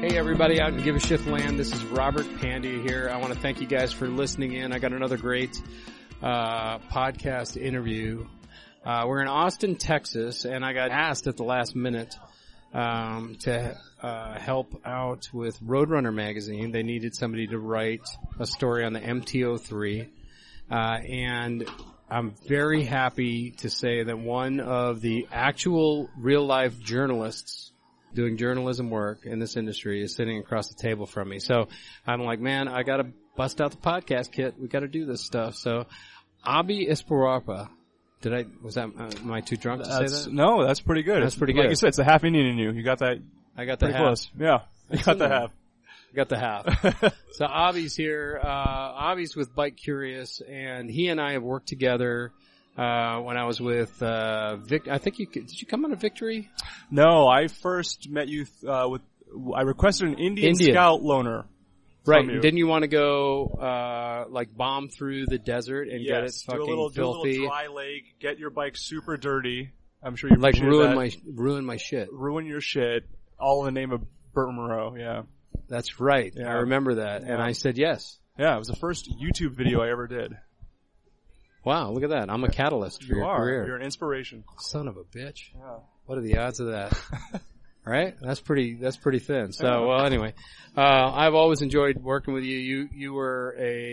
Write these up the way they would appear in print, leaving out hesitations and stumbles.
Hey everybody out in Give a Shift land, this is Robert Pandia here. I want to thank you guys for listening in. I got another great podcast interview. We're in Austin, Texas, and I got asked at the last minute to help out with Roadrunner magazine. They needed somebody to write a story on the MT-03, and I'm very happy to say that one of the actual real-life journalists doing journalism work in this industry is sitting across the table from me. So I'm like, man, I got to bust out the podcast kit. We got to do this stuff. So Abhi Esparapa. Am I too drunk to say that? No, that's pretty good. That's pretty good. Like you said, it's a half Indian in you. You got that. I got the half. Close. Yeah. You got the half. I got the half. So Abhi's here. Abhi's with Bike Curious, and he and I have worked together when I was with Vic. I think did you come on a Victory? No, I first met you I requested an Indian Scout loaner. Right. Didn't you want to go like bomb through the desert and get it fucking filthy? Do a little dry leg, get your bike super dirty. I'm sure you like ruin my shit. Ruin your shit, all in the name of Burt Monroe, yeah. That's right. Yeah. I remember that. Yeah. And I said yes. Yeah, it was the first YouTube video I ever did. Wow, look at that. I'm a catalyst for your career. You're an inspiration. Son of a bitch. Yeah. What are the odds of that? Right? That's pretty thin. So, well, anyway, I've always enjoyed working with you. You were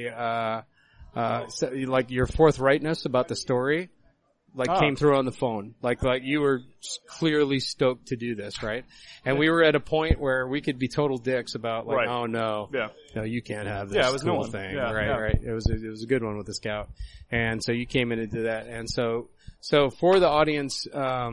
like your forthrightness about the story, came through on the phone. Like you were clearly stoked to do this, right? And we were at a point where we could be total dicks about like, oh no, no, you can't have this cool thing. Yeah, right. It was a good one with the Scout. And so you came in and did that. And so for the audience,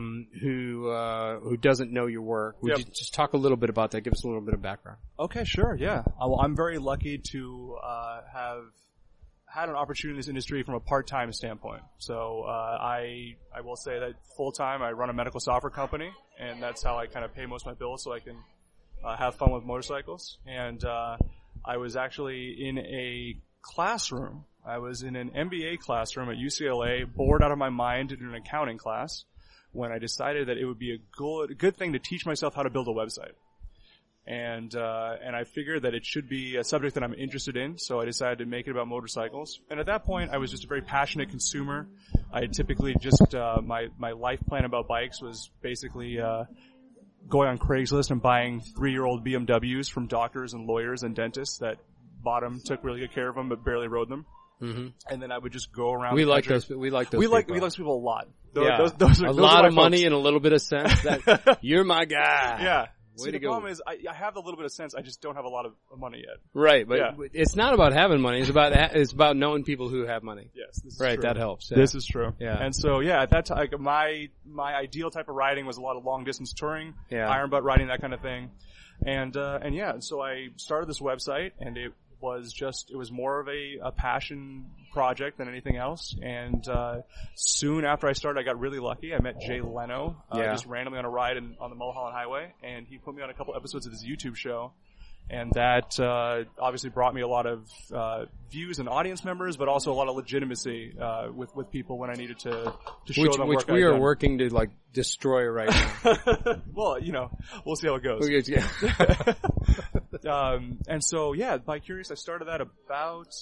who doesn't know your work, would you just talk a little bit about that? Give us a little bit of background. Okay, sure. Yeah. Well, I'm very lucky to, have had an opportunity in this industry from a part-time standpoint. So, I will say that full-time I run a medical software company, and that's how I kind of pay most of my bills so I can, have fun with motorcycles. And, I was actually in a classroom. I was in an MBA classroom at UCLA, bored out of my mind in an accounting class, when I decided that it would be a good thing to teach myself how to build a website. And I figured that it should be a subject that I'm interested in, so I decided to make it about motorcycles. And at that point, I was just a very passionate consumer. I had typically just, my life plan about bikes was basically, going on Craigslist and buying 3-year-old BMWs from doctors and lawyers and dentists that bought them, took really good care of them, but barely rode them. Mm-hmm. And then I would just go around. We like those people. We like those people a lot. Those are a lot of money and a little bit of sense. You're my guy. Yeah. See, the problem is I have a little bit of sense. I just don't have a lot of money yet. Right, but it's not about having money. It's about knowing people who have money. Yes, this is right. True. That helps. Yeah. This is true. Yeah. And so at that time, my ideal type of riding was a lot of long distance touring, iron butt riding, that kind of thing. And so I started this website, and it was more of a passion project than anything else. And soon after I started, I got really lucky. I met Jay Leno just randomly on a ride on the Mulholland Highway, and he put me on a couple episodes of his YouTube show. And that obviously brought me a lot of views and audience members, but also a lot of legitimacy with people when I needed to show them which we are working to destroy right now. Well, we'll see how it goes. And so Bike Curious, I started that about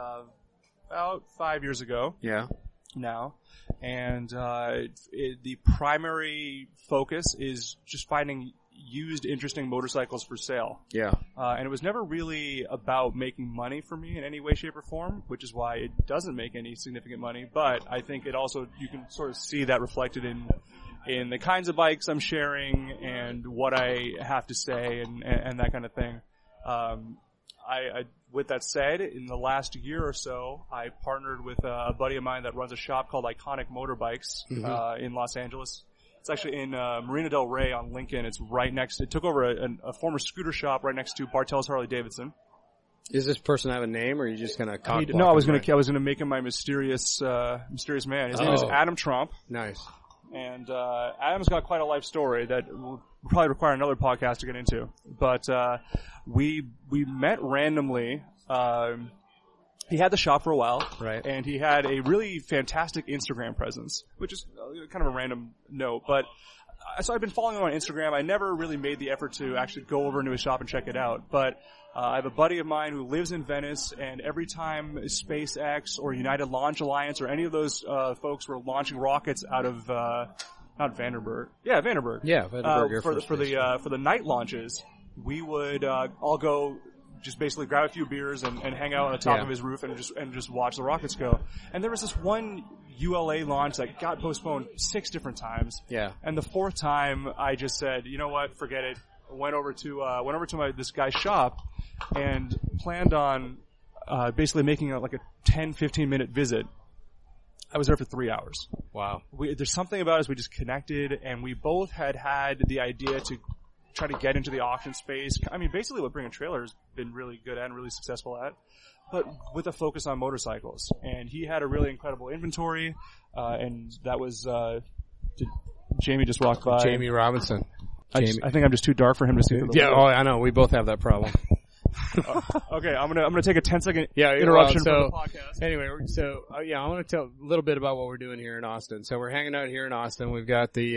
5 years ago. Yeah. Now, and the primary focus is just finding used, interesting motorcycles for sale. Yeah. And it was never really about making money for me in any way, shape, or form, which is why it doesn't make any significant money. But I think it also, you can sort of see that reflected in the kinds of bikes I'm sharing and what I have to say and that kind of thing. With that said, in the last year or so, I partnered with a buddy of mine that runs a shop called Iconic Motorbikes, in Los Angeles. It's actually in Marina Del Rey on Lincoln. It's right next. It took over a former scooter shop right next to Bartell's Harley Davidson. Is this person have a name, or are you just gonna cock block? No, I was gonna make him my mysterious man. His name is Adam Trump. Nice. And Adam's got quite a life story that will probably require another podcast to get into. But we met randomly. He had the shop for a while, right? And he had a really fantastic Instagram presence, which is kind of a random note. But so I've been following him on Instagram. I never really made the effort to actually go over into his shop and check it out. But I have a buddy of mine who lives in Venice, and every time SpaceX or United Launch Alliance or any of those folks were launching rockets out of not Vandenberg. Yeah, Vandenberg. Yeah, Vandenberg for the night launches, we would all go just basically grab a few beers and hang out on the top of his roof and just watch the rockets go. And there was this one ULA launch that got postponed 6 different times. Yeah. And the 4th time, I just said, you know what, forget it. Went over to this guy's shop and planned on basically making like a 10-15 minute visit. I was there for 3 hours. Wow. There's something about us, we just connected, and we both had the idea to try to get into the auction space. I mean, basically what Bring a Trailer has been really good at and really successful at, but with a focus on motorcycles. And he had a really incredible inventory, and that was, Jamie just walked by. Jamie Robinson. I think I'm just too dark for him to see. Yeah, oh, I know. We both have that problem. Okay, I'm gonna take a 10-second interruption from the podcast. Anyway, I want to tell a little bit about what we're doing here in Austin. So we're hanging out here in Austin. We've got the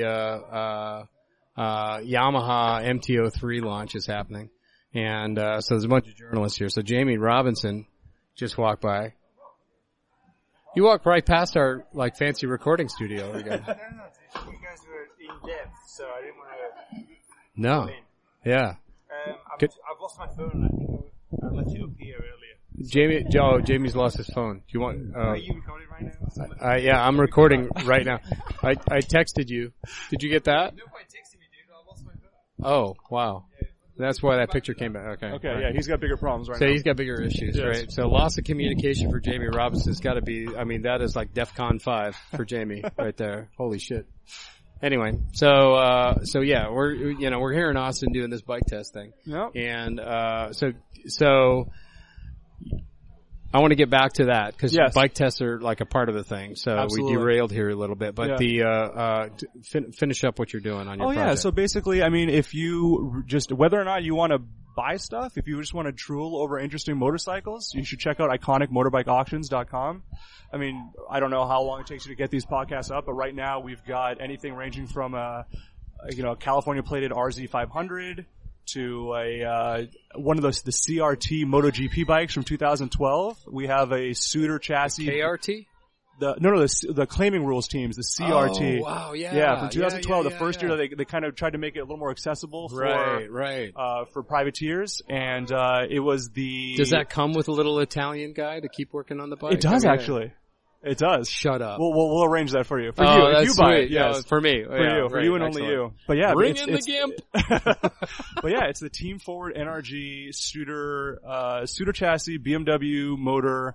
Yamaha MT-03 launch is happening, and so there's a bunch of journalists here. So Jamie Robinson just walked by. You walked right past our like fancy recording studio again. No, you guys were in depth, so I didn't want to. No. Yeah. I've lost my phone. I think I left it up here earlier. Jamie's lost his phone. Do you want? Are you recording right now? Yeah, I'm recording right now. I texted you. Did you get that? Nobody texted me, dude. I lost my phone. Oh, wow. That's why that picture came back. Okay. Yeah, he's got bigger problems right now. now. He's got bigger issues, yes. Right? So loss of communication for Jamie Robinson's got to be, I mean, that is like DEFCON 5 for Jamie right there. Holy shit. Anyway, so yeah, we're here in Austin doing this bike test thing. Yep. And, so I want to get back to that because bike tests are like a part of the thing. So Absolutely. We derailed here a little bit, but finish up what you're doing on your project. Yeah. So basically, I mean, if you just, whether or not you want to buy stuff, if you just want to drool over interesting motorcycles, you should check out iconicmotorbikeauctions.com. I mean, I don't know how long it takes you to get these podcasts up, but right now we've got anything ranging from a California plated RZ500 to one of the CRT MotoGP bikes from 2012. We have a Suitor chassis. KRT? The Claiming Rules teams, the CRT. Oh, wow, yeah. Yeah, from 2012, the first year that they kind of tried to make it a little more accessible for privateers, and it was the... Does that come with a little Italian guy to keep working on the bike? It does, actually. It does. Shut up. We'll arrange that for you. For you, if you buy it, yes. For me. For you and only you. But yeah, bring in the GIMP. But yeah, it's the Team Forward NRG Suitor chassis, BMW motor.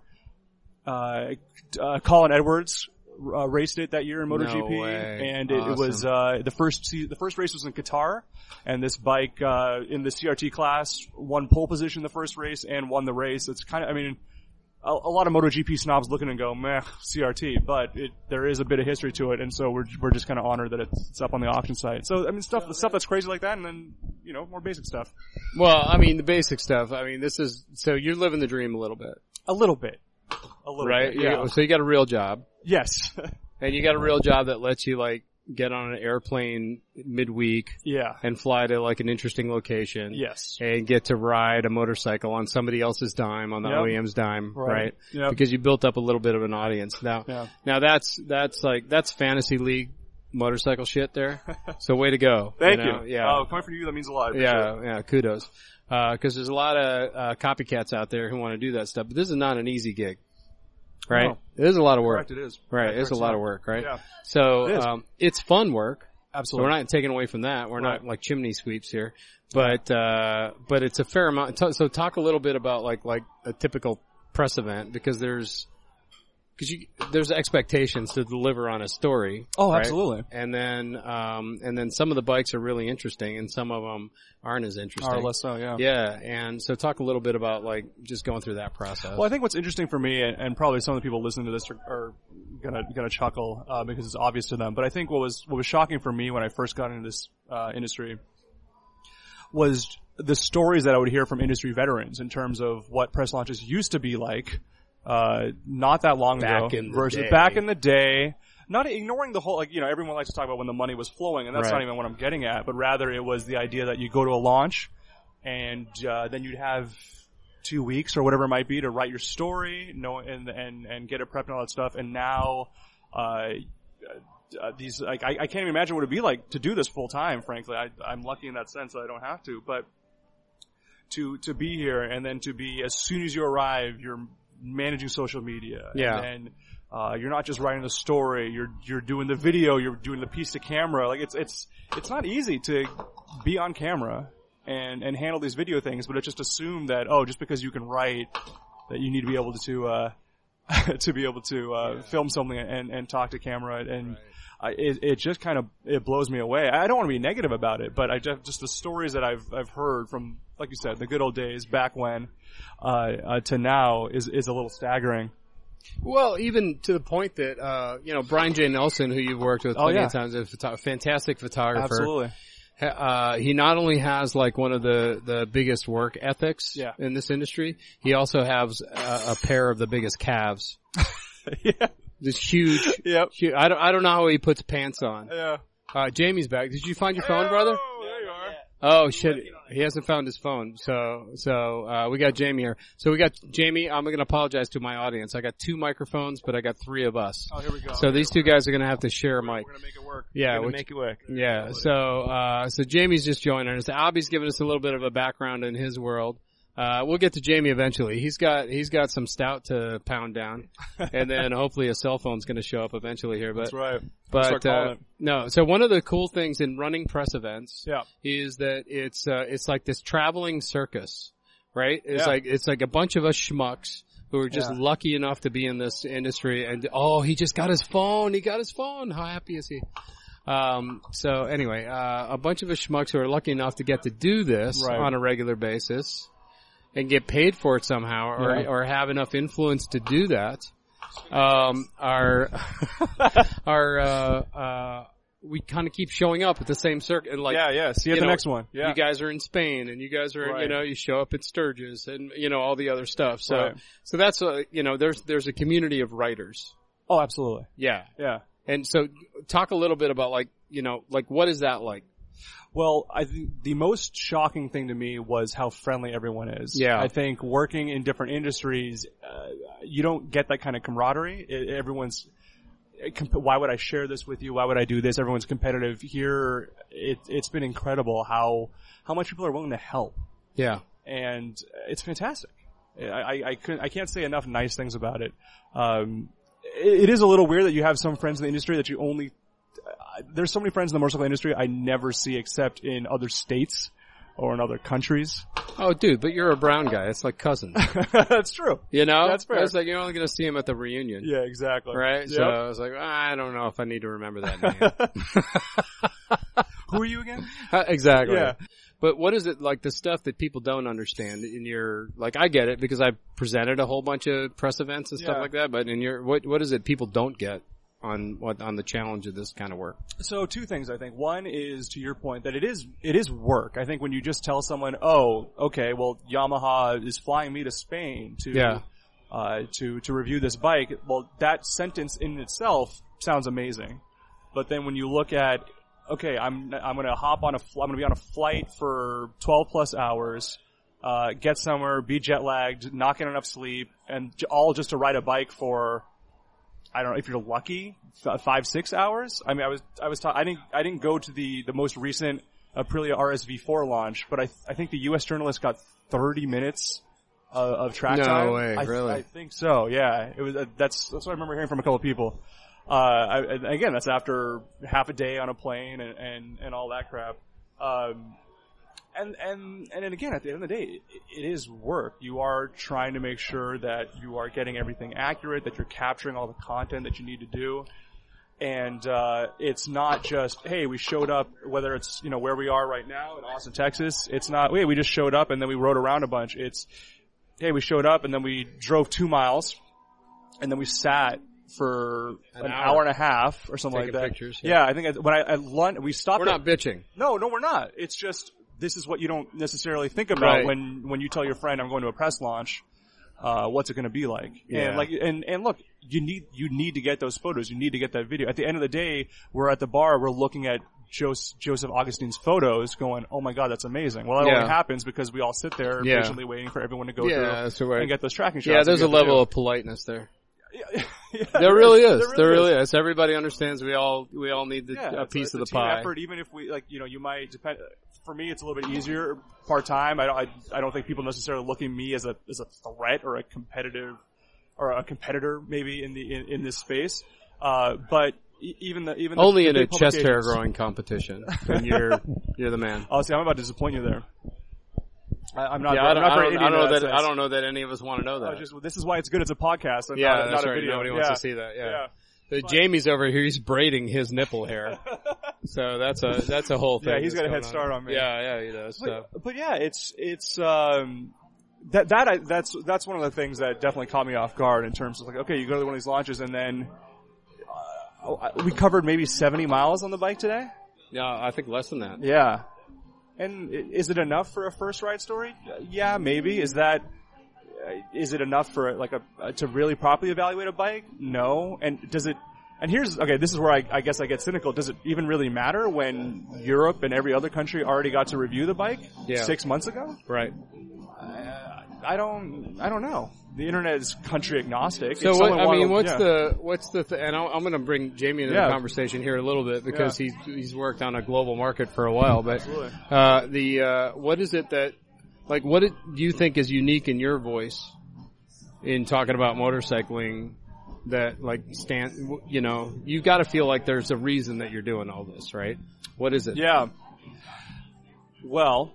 Colin Edwards raced it that year in MotoGP, no way. and awesome. It was the first race was in Qatar, and this bike in the CRT class won pole position the first race and won the race. It's kind of, I mean, a lot of MotoGP snobs looking and go, meh, CRT, but there is a bit of history to it, and so we're just kind of honored that it's up on the auction site. So I mean, stuff that's crazy like that, and then more basic stuff. Well, I mean, the basic stuff. I mean, so you're living the dream a little bit. A little bit. Right? Bit, yeah. So you got a real job. Yes. And you got a real job that lets you like get on an airplane midweek. Yeah. And fly to like an interesting location. Yes. And get to ride a motorcycle on somebody else's dime, on the OEM's dime, right? Yep. Because you built up a little bit of an audience. Now that's fantasy league motorcycle shit there. So way to go. Thank you. Yeah. Oh, coming from you, that means a lot. Yeah, kudos. Cause there's a lot of, copycats out there who want to do that stuff, but this is not an easy gig. Right? No. It is a lot of work. Correct, it is. Right, it's a lot of work, right? Yeah. So, it's fun work. Absolutely. So we're not taking away from that. We're not like chimney sweeps here. But it's a fair amount. So talk a little bit about like a typical press event, because there's expectations to deliver on a story. Oh, right? absolutely. And then some of the bikes are really interesting and some of them aren't as interesting. Or less so, yeah. Yeah. And so talk a little bit about like just going through that process. Well, I think what's interesting for me, and probably some of the people listening to this are gonna chuckle, because it's obvious to them, but I think what was shocking for me when I first got into this, industry was the stories that I would hear from industry veterans in terms of what press launches used to be like, not that long ago. Back in the day. Back in the day, not ignoring the whole, like, you know, everyone likes to talk about when the money was flowing, and that's Right. not even what I'm getting at, but rather it was the idea that you go to a launch, and then you'd have 2 weeks or whatever it might be to write your story, and get it prepped and all that stuff, and now, these, like, I can't even imagine what it'd be like to do this full time, frankly. I'm lucky in that sense that I don't have to, but to be here, and then to be, as soon as you arrive, you're managing social media. Yeah. And you're not just writing the story, you're doing the video, you're doing the piece to camera. Like, it's not easy to be on camera and handle these video things, but it's just assumed that, just because you can write, that you need to be able to to be able to film something and talk to camera, and it just kind of, it blows me away. I don't want to be negative about it, but just the stories that I've heard from, like you said, the good old days back when to now is a little staggering. Well, even to the point that, you know, Brian J. Nelson, who you've worked with plenty of times, is a fantastic photographer. Absolutely. He not only has like one of the biggest work ethics in this industry, he also has a pair of the biggest calves. Yeah. This huge, Yep. huge, I don't know how he puts pants on. Yeah. Jamie's back. Did you find your phone, brother? Oh, there you are. Oh shit, he hasn't found his phone. So we got Jamie here. So we got Jamie, I'm gonna apologize to my audience. I got 2 microphones, but I got 3 of us. Oh, here we go. So these 2 guys are gonna have to share a mic. We're gonna make it work. Yeah, We're gonna make it work. Yeah, so Jamie's just joining us. Abby's giving us a little bit of a background in his world. We'll get to Jamie eventually. He's got some stout to pound down, and then hopefully a cell phone's going to show up eventually here. But That's right. but no. So one of the cool things in running press events, is that it's like this traveling circus, right? It's like a bunch of us schmucks who are just lucky enough to be in this industry, and he just got his phone. He got his phone. How happy is he? So anyway, a bunch of us schmucks who are lucky enough to get to do this on a regular basis and get paid for it somehow, or have enough influence to do that, we kind of keep showing up at the same circuit. And like, see you at the next one. Yeah. You guys are in Spain, and you guys are, you know, you show up at Sturgis, and you know all the other stuff. So, so that's you know, there's a community of writers. Oh, absolutely. Yeah. Yeah. And so, talk a little bit about like, you know, like what is that like? Well, I think the most shocking thing to me was how friendly everyone is. Yeah. I think working in different industries, you don't get that kind of camaraderie. Why would I share this with you? Why would I do this? Everyone's competitive. Here, it's been incredible how much people are willing to help. Yeah. And it's fantastic. I can't say enough nice things about it. It is a little weird that you have some friends in the industry that you only, there's so many friends in the motorcycle industry I never see except in other states or in other countries. Oh, dude, but you're a brown guy. It's like cousins. That's true. You know? That's fair. It's like you're only going to see him at the reunion. Yeah, exactly. Right? Yep. So I was like, I don't know if I need to remember that name. Who are you again? Exactly. Yeah. But what is it like the stuff that people don't understand in your, like I get it because I've presented a whole bunch of press events and stuff like that, but in your, what is it people don't get on the challenge of this kind of work? So 2 things I think. One is to your point that it is work. I think when you just tell someone, oh, okay, well Yamaha is flying me to Spain to review this bike, well that sentence in itself sounds amazing. But then when you look at, okay, I'm gonna be on a flight for 12 plus hours, get somewhere, be jet lagged, not get enough sleep, and all just to ride a bike for, I don't know, if you're lucky, 5-6 hours. I mean, I didn't go to the most recent Aprilia RSV4 launch, but I think the U.S. journalist got 30 minutes of track time. No way, really? I think so. Yeah, it was. That's what I remember hearing from a couple of people. Again, that's after half a day on a plane and all that crap. And then again, at the end of the day, it is work. You are trying to make sure that you are getting everything accurate, that you're capturing all the content that you need to do. And, it's not just, hey, we showed up, whether it's, you know, where we are right now in Austin, Texas. It's not, hey, we just showed up and then we rode around a bunch. It's, hey, we showed up and then we drove 2 miles and then we sat for an hour and a half or something Taking like that. Pictures, yeah, I think when at lunch, we stopped. We're not bitching. No, we're not. It's just, this is what you don't necessarily think about when you tell your friend I'm going to a press launch. what's it going to be like? Yeah. And look, you need to get those photos. You need to get that video. At the end of the day, we're at the bar, we're looking at Joseph Augustine's photos going, oh my god, that's amazing. Well, that only happens because we all sit there patiently waiting for everyone to go through and get those tracking shots. Yeah, there's a level of politeness there. There really is. There really is. Everybody understands we all need a piece of the pie. Effort, even if we you might depend. For me, it's a little bit easier part time. I don't think people necessarily look at me as a threat or a competitor maybe in this space. But even only in a chest hair growing competition, and you're the man. Oh, see, I'm about to disappoint you there. I'm not. Yeah, I don't know that any of us want to know that. This is why it's good. It's a podcast. And not a right. video. Nobody wants to see that. Yeah. Jamie's over here. He's braiding his nipple hair, so that's a whole thing. Yeah, he's got a head start on me. Yeah, he does. But yeah, it's that's one of the things that definitely caught me off guard in terms of okay, you go to one of these launches and then we covered maybe 70 miles on the bike today. Yeah, I think less than that. Yeah. And is it enough for a first ride story? Yeah, maybe. Is it enough for to really properly evaluate a bike? No. And this is where I guess I get cynical. Does it even really matter when Europe and every other country already got to review the bike 6 months ago? Right. I don't know. The internet is country agnostic. So what's the and I'm going to bring Jamie into the conversation here a little bit because he's worked on a global market for a while. But what is it that what do you think is unique in your voice in talking about motorcycling that you've got to feel like there's a reason that you're doing all this, right? What is it? Yeah. Well,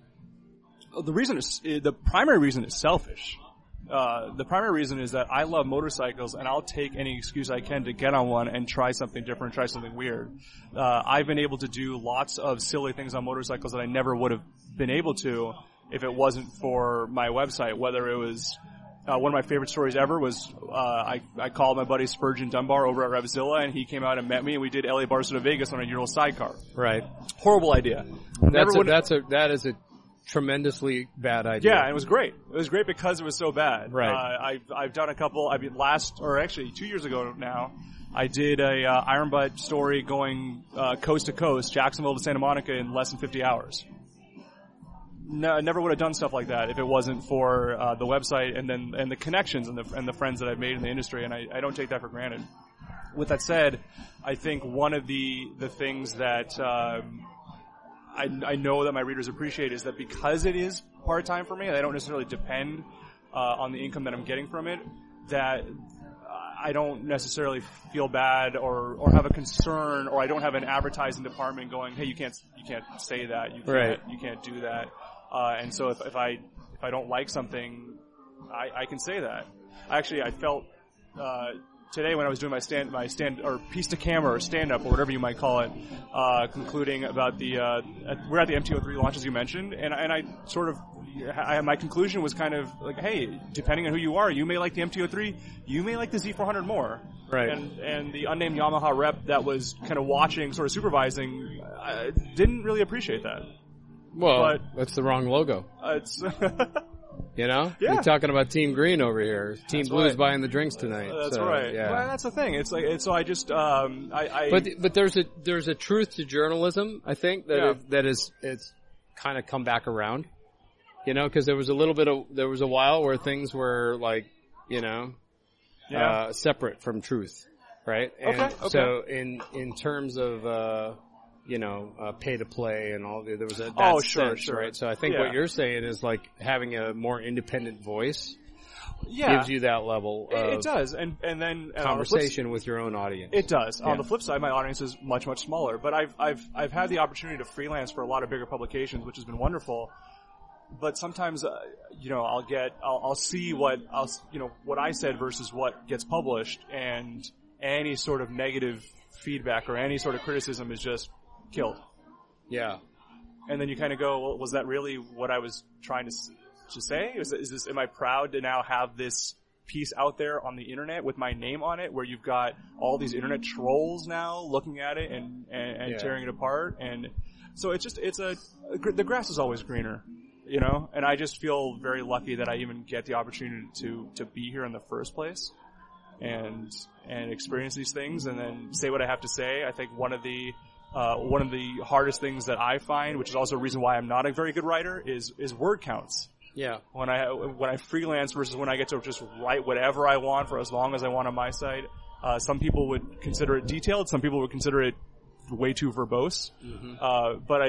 the primary reason is selfish. The primary reason is that I love motorcycles and I'll take any excuse I can to get on one and try something different, try something weird. I've been able to do lots of silly things on motorcycles that I never would have been able to if it wasn't for my website. Whether it was, one of my favorite stories ever was, I called my buddy Spurgeon Dunbar over at Revzilla and he came out and met me and we did LA Barcelona Vegas on a Euro sidecar. Right. Horrible idea. That is a tremendously bad idea. Yeah, and it was great. It was great because it was so bad. Right. I've done a couple. 2 years ago now, I did a Iron Butt story going coast to coast, Jacksonville to Santa Monica in less than 50 hours. No, I never would have done stuff like that if it wasn't for the website and the connections and the friends that I've made in the industry, and I don't take that for granted. With that said, I think one of the things that I know that my readers appreciate is that because it is part-time for me, and I don't necessarily depend on the income that I'm getting from it, that I don't necessarily feel bad or have a concern, or I don't have an advertising department going, hey, you can't say that, you can't do that. And so if I don't like something, I can say that. Actually, I felt today when I was doing my stand or piece to camera or stand up or whatever you might call it, concluding about we're at the MT-03 launch as you mentioned, and I sort of my conclusion was kind of like, hey, depending on who you are, you may like the MT-03, you may like the Z400 more. Right. And the unnamed Yamaha rep that was kind of watching, sort of supervising, didn't really appreciate that. Well, that's the wrong logo. It's you know? Yeah. You're talking about Team Green over here. Team Blue's buying the drinks tonight. That's right. Yeah. Well, that's the thing. It's like, so I just, But there's a truth to journalism, I think, it's kind of come back around. You know, cause there was a while where things were like, you know, separate from truth. Right? And okay. So in terms of, pay to play and all there was that sure. right? So I think what you're saying is like having a more independent voice yeah. gives you that level of it does. And then conversation with your own audience. It does. Yeah. On the flip side, my audience is much, much smaller, but I've had the opportunity to freelance for a lot of bigger publications, which has been wonderful. But sometimes, I'll see what I said versus what gets published, and any sort of negative feedback or any sort of criticism is just killed. Yeah. And then you kind of go, well, was that really what I was trying to say? Am I proud to now have this piece out there on the internet with my name on it, where you've got all these internet trolls now looking at it and tearing it apart? And so the grass is always greener. you know, and I just feel very lucky that I even get the opportunity to be here in the first place and experience these things and then say what I have to say. I think one of the hardest things that I find, which is also a reason why I'm not a very good writer, is word counts. Yeah. When I freelance versus when I get to just write whatever I want for as long as I want on my site. Some people would consider it detailed. Some people would consider it way too verbose. Mm-hmm. But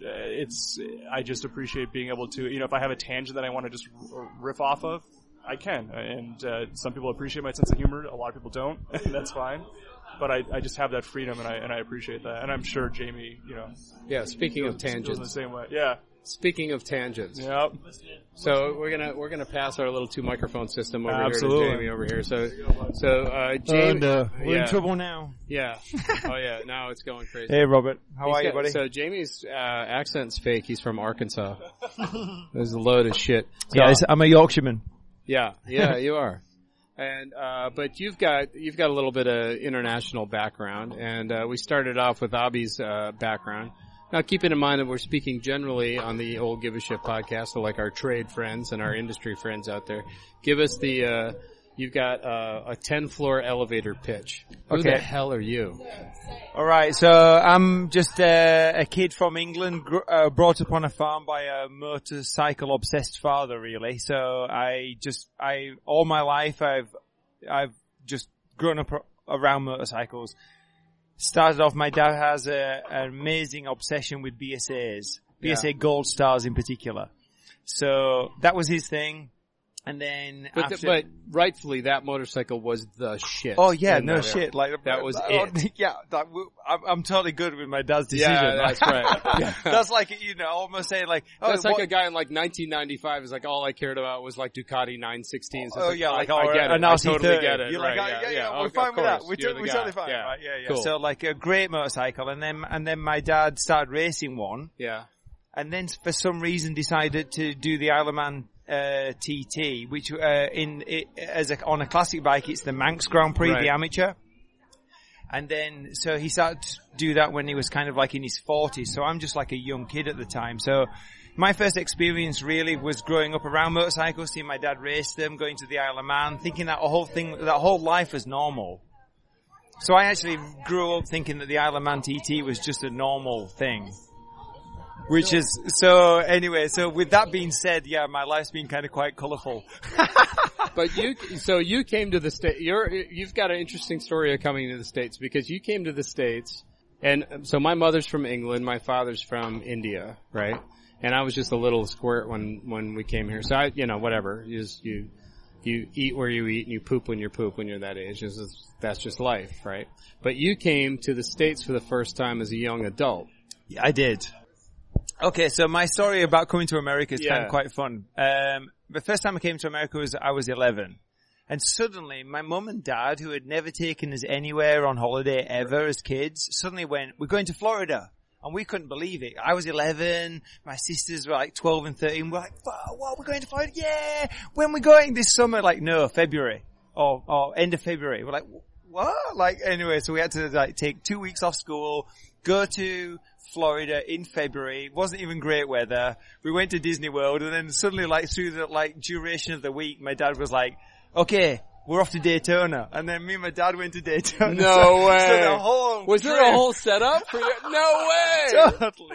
I just appreciate being able to, you know, if I have a tangent that I want to just riff off of, I can. And some people appreciate my sense of humor. A lot of people don't. And that's fine. But I just have that freedom, and I appreciate that. And I'm sure Jamie, you know. Yeah. Speaking of feels tangents, the same way. Yeah. Speaking of tangents. Yep. So we're gonna pass our little 2 microphone system over Absolutely. here to Jamie over here. So Jamie, we're in trouble now. Yeah. Oh yeah. Now it's going crazy. Hey, Robert. How are you, buddy? So Jamie's accent's fake. He's from Arkansas. There's a load of shit. Yeah, I'm a Yorkshireman. Yeah, you are. And but you've got a little bit of international background, and we started off with Abhi's background. Now, keeping in mind that we're speaking generally on the old Give a Shit podcast, so like our trade friends and our industry friends out there, give us the you've got a 10-floor elevator pitch. Who the hell are you? All right, so I'm just a kid from England, brought up on a farm by a motorcycle obsessed father, really. So all my life I've just grown up around motorcycles. Started off, my dad has an amazing obsession with BSAs, BSA Gold Stars in particular. So that was his thing. And then but rightfully, that motorcycle was the shit. Oh yeah, no shit. Like that was it. Yeah, I'm totally good with my dad's decision. Yeah, that's right. Yeah. That's like, you know, almost saying like, that's like a guy in like 1995 is like, all I cared about was like Ducati 916s. Oh yeah, like I get it. I totally get it. You're right, like, yeah, we're fine with that. We're totally fine. Yeah. Right? Yeah. Cool. So like a great motorcycle, and then my dad started racing one. Yeah. And then for some reason decided to do the Isle of Man TT, which on a classic bike, it's the Manx Grand Prix, the amateur. And then, so he started to do that when he was kind of like in his 40s. So I'm just like a young kid at the time. So my first experience really was growing up around motorcycles, seeing my dad race them, going to the Isle of Man, thinking that whole life was normal. So I actually grew up thinking that the Isle of Man TT was just a normal thing. Which is, so anyway, so with that being said, yeah, my life's been kind of quite colourful. But you came to the States, you've got an interesting story of coming to the States, because you came to the States, and so my mother's from England, my father's from India, right? And I was just a little squirt when we came here. So whatever, you eat where you eat and you poop when you poop when you're that age. That's just life, right? But you came to the States for the first time as a young adult. Yeah, I did. Okay, so my story about coming to America is kind of quite fun. The first time I came to America I was 11. And suddenly, my mum and dad, who had never taken us anywhere on holiday ever as kids, suddenly went, "We're going to Florida." And we couldn't believe it. I was 11, my sisters were like 12 and 13. We're like, "What, we're going to Florida? Yeah! When are we going? This summer?" Like, no, February. Or end of February. We're like, what? Like, anyway, so we had to like take 2 weeks off school, go to Florida in February. It wasn't even great weather. We went to Disney World, and then suddenly, like, through the like duration of the week, my dad was like, "Okay, we're off to Daytona." And then me and my dad went to Daytona. No way. So the whole was there a whole setup for you? No way. Totally.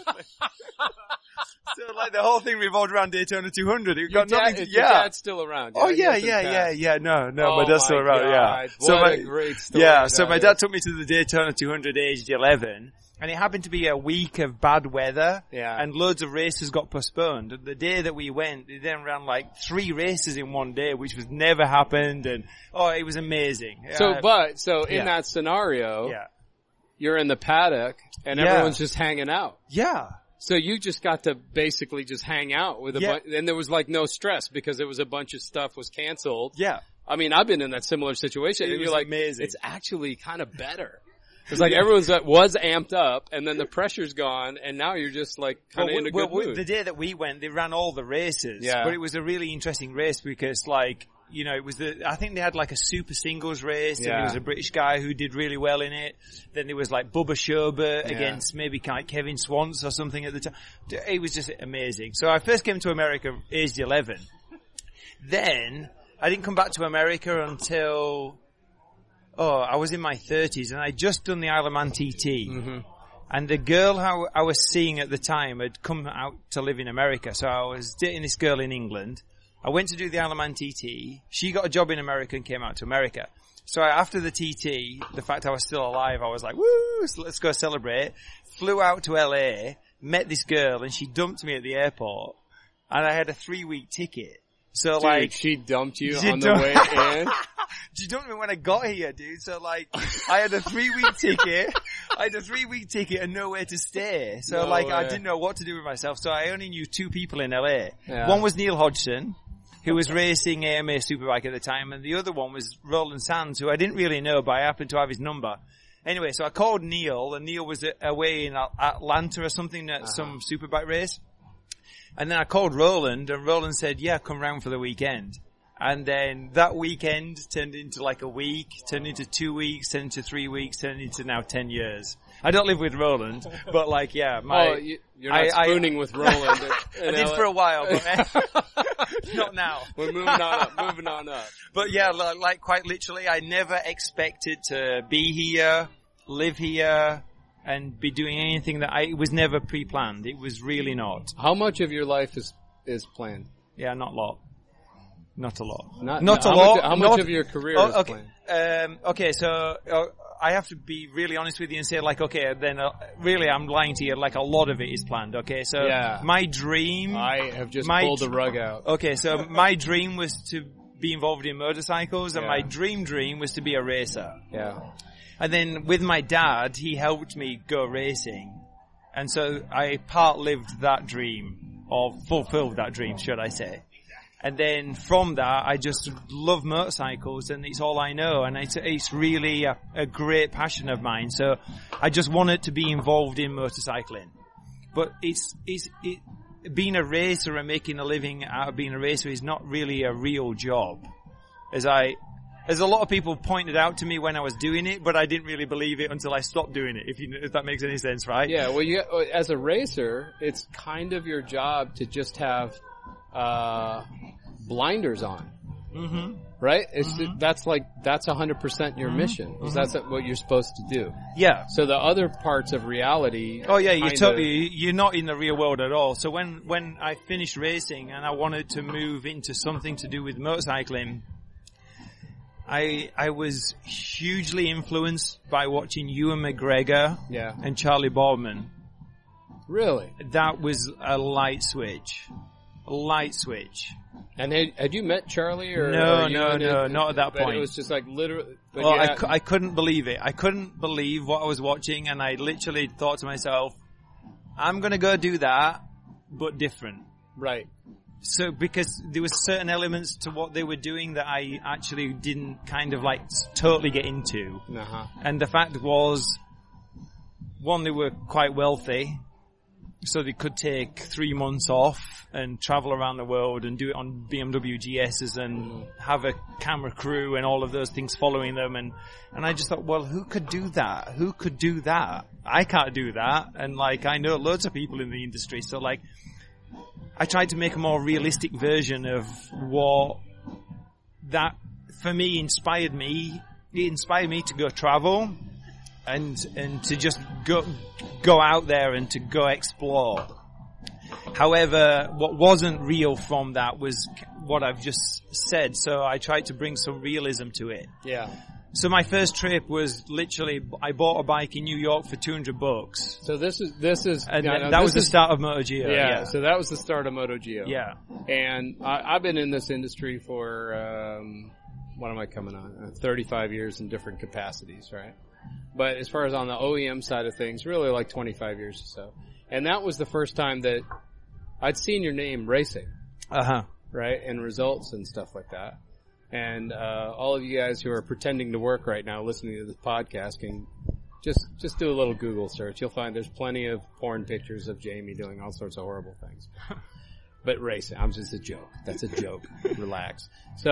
So like the whole thing revolved around Daytona 200. It got nothing to, your dad's still around. Oh yeah. No, my dad's still around, God. So what a great story. Yeah, so my dad took me to the Daytona 200 aged 11. And it happened to be a week of bad weather. Yeah. And loads of races got postponed. And the day that we went, they then ran like 3 races in one day, which was never happened. And, it was amazing. So in that scenario, you're in the paddock and everyone's just hanging out. Yeah. So you just got to basically just hang out with a bunch, and there was like no stress because there was a bunch of stuff was canceled. Yeah. I mean, I've been in that similar situation, and you're like, amazing. It's actually kind of better. It's like everyone's was amped up, and then the pressure's gone, and now you're just like kind of in a good mood. The day that we went, they ran all the races. Yeah. But it was a really interesting race because like, it was I think they had like a super singles race, and Yeah. there was a British guy who did really well in it. Then there was like Bubba Sherbert against maybe like Kevin Swans or something at the time. It was just amazing. So I first came to America aged 11. Then I didn't come back to America until, I was in my 30s, and I'd just done the Isle of Man TT. Mm-hmm. And the girl how I was seeing at the time had come out to live in America. So I was dating this girl in England. I went to do the Isle of Man TT. She got a job in America and came out to America. So after the TT, the fact I was still alive, I was like, woo, so let's go celebrate. Flew out to LA, met this girl, and she dumped me at the airport. And I had a 3-week ticket. So Dude, she dumped you she on the way in? She dumped me when I got here, dude. So like, I had a 3-week ticket. I had a 3-week ticket and nowhere to stay. So No like, way. I didn't know what to do with myself. So I only knew 2 people in LA. Yeah. One was Neil Hodgson, who was racing AMA Superbike at the time, and the other one was Roland Sands, who I didn't really know, but I happened to have his number. Anyway, so I called Neil, and Neil was away in Atlanta or something at some Superbike race. And then I called Roland, and Roland said, yeah, come round for the weekend. And then that weekend turned into like a week, turned into 2 weeks, turned into 3 weeks, turned into now 10 years. I don't live with Roland, but like, yeah, you're not spooning with Roland. I did for a while, but not now. We're moving on up. But yeah, like quite literally, I never expected to be here, live here, and be doing anything it was never pre-planned. It was really not. How much of your life is planned? Yeah, not a lot. Not a lot. Not a lot. How much of your career is planned? Okay, so I have to be really honest with you and say like, okay, then really I'm lying to you. Like a lot of it is planned. Okay, so my dream. I have just pulled the rug out. Okay, so my dream was to be involved in motorcycles, and Yeah. my dream was to be a racer. Yeah. And then with my dad, he helped me go racing. And so I part-lived that dream, or fulfilled that dream, should I say. And then from that, I just love motorcycles, and it's all I know, and it's really a great passion of mine. So I just wanted to be involved in motorcycling. But being a racer and making a living out of being a racer is not really a real job. As a lot of people pointed out to me when I was doing it, but I didn't really believe it until I stopped doing it, if that makes any sense, right? Yeah, well, as a racer, it's kind of your job to just have blinders on. Mm-hmm. Right? That's 100% your mission. Mm-hmm. That's what you're supposed to do. Yeah. So the other parts of reality. Oh yeah, you're not in the real world at all. So when I finished racing and I wanted to move into something to do with motorcycling, I was hugely influenced by watching Ewan McGregor and Charlie Boorman. Really? That was a light switch. And had you met Charlie or? No, not at that point. It was just like literally. Well, I couldn't believe it. I couldn't believe what I was watching, and I literally thought to myself, I'm gonna go do that, but different. Right. So, because there was certain elements to what they were doing that I actually didn't kind of like totally get into. Uh-huh. And the fact was, one, they were quite wealthy, so they could take 3 months off and travel around the world and do it on BMW GSs and have a camera crew and all of those things following them. And I just thought, well, who could do that? Who could do that? I can't do that. And like, I know loads of people in the industry. So like, I tried to make a more realistic version of what that, for me, inspired me. It inspired me to go travel and to just go out there and to go explore. However, what wasn't real from that was what I've just said. So I tried to bring some realism to it. Yeah. So my first trip was literally, I bought a bike in New York for $200. So this is, and that was the start of MotoGeo. Yeah. So that was the start of MotoGeo. Yeah. And I've been in this industry for, what am I coming on? 35 years in different capacities, right? But as far as on the OEM side of things, really like 25 years or so. And that was the first time that I'd seen your name racing. Uh-huh. Right? And results and stuff like that. And all of you guys who are pretending to work right now listening to this podcast can just do a little Google search. You'll find there's plenty of porn pictures of Jamie doing all sorts of horrible things. but racing. I'm just a joke. That's a joke. Relax. So,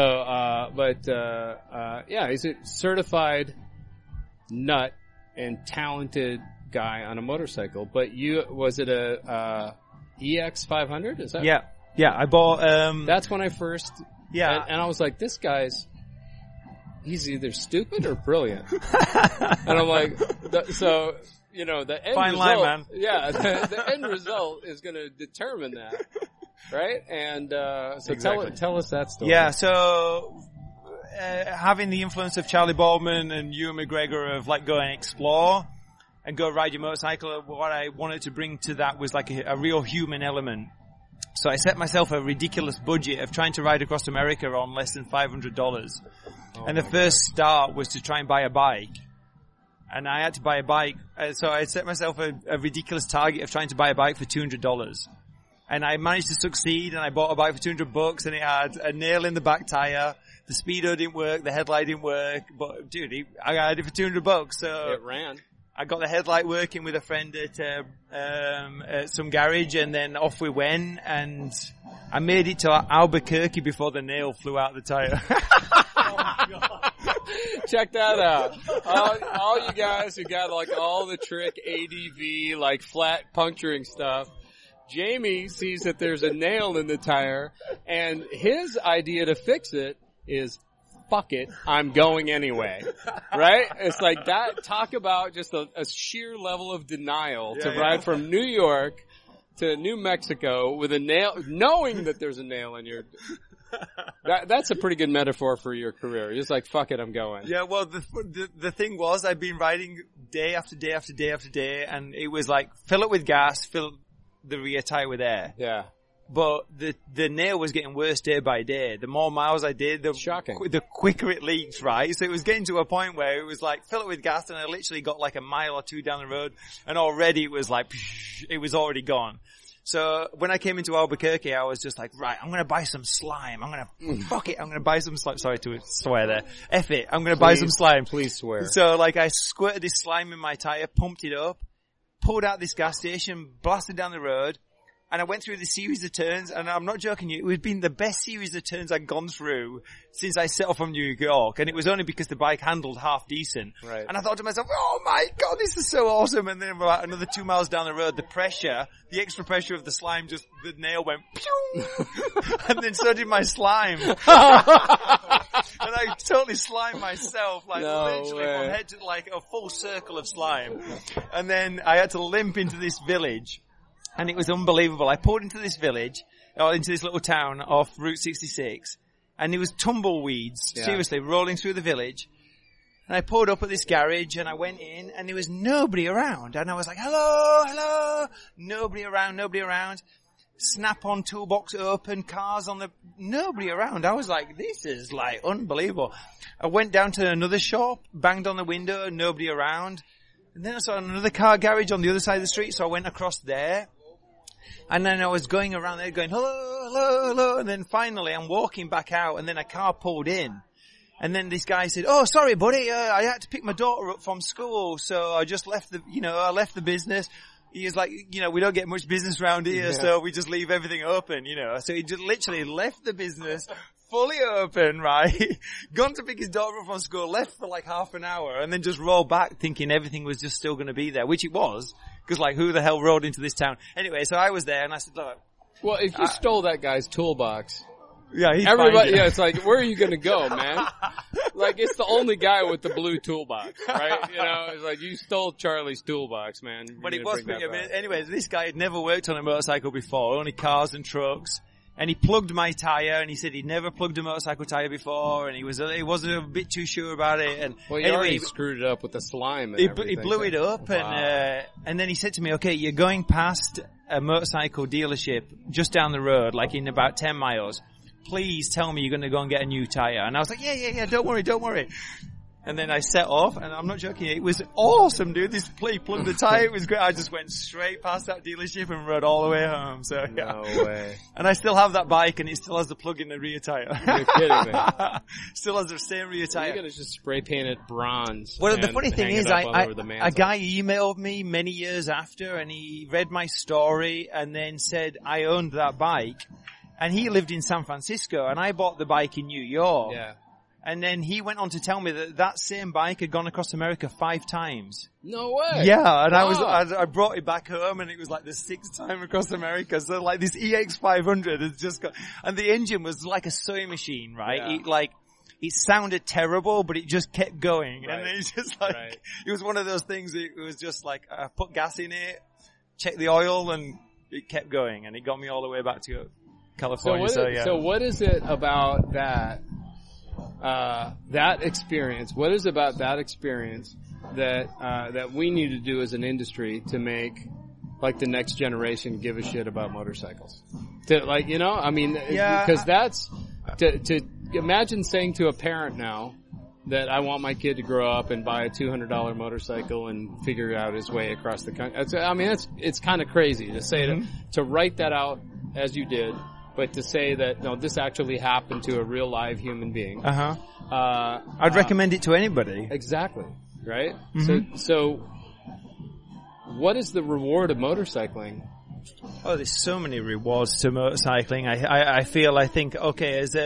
yeah, he's a certified nut and talented guy on a motorcycle. But was it a EX 500? Is that? Yeah. I bought. That's when I first. Yeah. And I was like, this guy's. He's either stupid or brilliant. And I'm like, so. You know, the end fine result, line, man. Yeah, the end result is going to determine that, right? And so exactly. tell us that story. Yeah, so having the influence of Charlie Baldwin and Ewan McGregor of like go and explore and go ride your motorcycle, what I wanted to bring to that was like a real human element. So I set myself a ridiculous budget of trying to ride across America on less than $500. And the first start was to try and buy a bike. And I had to buy a bike. So I set myself a ridiculous target of trying to buy a bike for $200. And I managed to succeed, and I bought a bike for $200, and it had a nail in the back tire. The speedo didn't work, the headlight didn't work, but dude, I had it for $200, so. It ran. I got the headlight working with a friend at some garage, and then off we went, and I made it to Albuquerque before the nail flew out the tire. Oh my God. Check that out. All you guys who got like all the trick ADV, like flat puncturing stuff. Jamie sees that there's a nail in the tire, and his idea to fix it is, fuck it, I'm going anyway. Right? It's like that, talk about just a sheer level of denial to ride from New York to New Mexico with a nail, knowing that there's a nail in your... That's a pretty good metaphor for your career. You're just like, fuck it, I'm going. Yeah, well, the thing was, I'd been riding day after day after day after day, and it was like, fill it with gas, fill the rear tire with air. Yeah. But the nail was getting worse day by day. The more miles I did, the quicker it leaked, right? So it was getting to a point where it was like, fill it with gas, and I literally got like a mile or two down the road, and already it was like, it was already gone. So when I came into Albuquerque, I was just like, right, I'm gonna buy some slime. Fuck it, I'm gonna buy some slime. Sorry to swear there. F it, I'm gonna buy some slime. Please swear. So like I squirted this slime in my tire, pumped it up, pulled out this gas station, blasted down the road, and I went through this series of turns, and I'm not joking you, it had been the best series of turns I'd gone through since I set off from New York, and it was only because the bike handled half decent. Right. And I thought to myself, oh my God, this is so awesome, and then about another 2 miles down the road, the extra pressure of the slime the nail went, pew! And then so did my slime. And I totally slimed myself, like literally from head to like a full circle of slime. And then I had to limp into this village. And it was unbelievable. I pulled into this village, or into this little town off Route 66, and there was tumbleweeds, seriously, rolling through the village. And I pulled up at this garage, and I went in, and there was nobody around. And I was like, hello, nobody around. Snap-on toolbox open, cars on nobody around. I was like, this is like unbelievable. I went down to another shop, banged on the window, nobody around. And then I saw another car garage on the other side of the street, so I went across there. And then I was going around there going, hello. And then finally I'm walking back out, and then a car pulled in. And then this guy said, oh, sorry, buddy, I had to pick my daughter up from school, so I just left the business. He was like, we don't get much business around here, so we just leave everything open, So he just literally left the business fully open, right? Gone to pick his daughter up from school, left for like half an hour, and then just rolled back thinking everything was just still going to be there, which it was, because like who the hell rode into this town? Anyway, so I was there, and I said, look. Well, if you stole that guy's toolbox. Yeah, everybody. Yeah, it's like, where are you gonna go, man? Like, it's the only guy with the blue toolbox, right? It's like you stole Charlie's toolbox, man. But it was pretty. Anyways, this guy had never worked on a motorcycle before, only cars and trucks. And he plugged my tire, and he said he'd never plugged a motorcycle tire before, and he wasn't a bit too sure about it. And well, he already screwed it up with the slime. And he blew it up, wow. And then he said to me, "Okay, you're going past a motorcycle dealership just down the road, like in about 10 miles. Please tell me you're going to go and get a new tire." And I was like, "Yeah, don't worry." And then I set off, and I'm not joking, it was awesome, dude. This plugged the tire, it was great. I just went straight past that dealership and rode all the way home. So yeah. No way. And I still have that bike, and it still has the plug in the rear tire. You're kidding me. Still has the same rear tire. You're gonna just spray paint it bronze. Well, the funny thing is, a guy emailed me many years after, and he read my story, and then said I owned that bike, and he lived in San Francisco, and I bought the bike in New York. Yeah. And then he went on to tell me that same bike had gone across America 5 times. No way. Yeah, and I brought it back home, and it was like the 6th time across America. So like this EX500 has just got, and the engine was like a sewing machine, right? Yeah. It sounded terrible, but it just kept going. Right. And it's just like, It was one of those things, it was just like, I put gas in it, checked the oil, and it kept going, and it got me all the way back to California. So what is it about that experience? What is about that experience that we need to do as an industry to make like the next generation give a shit about motorcycles? Because that's to imagine saying to a parent now that I want my kid to grow up and buy a $200 motorcycle and figure out his way across the country. It's kind of crazy to say to write that out as you did. But to say that, no, this actually happened to a real live human being. I'd recommend it to anybody. Exactly. Right? Mm-hmm. So what is the reward of motorcycling? Oh, there's so many rewards to motorcycling. I think, okay, so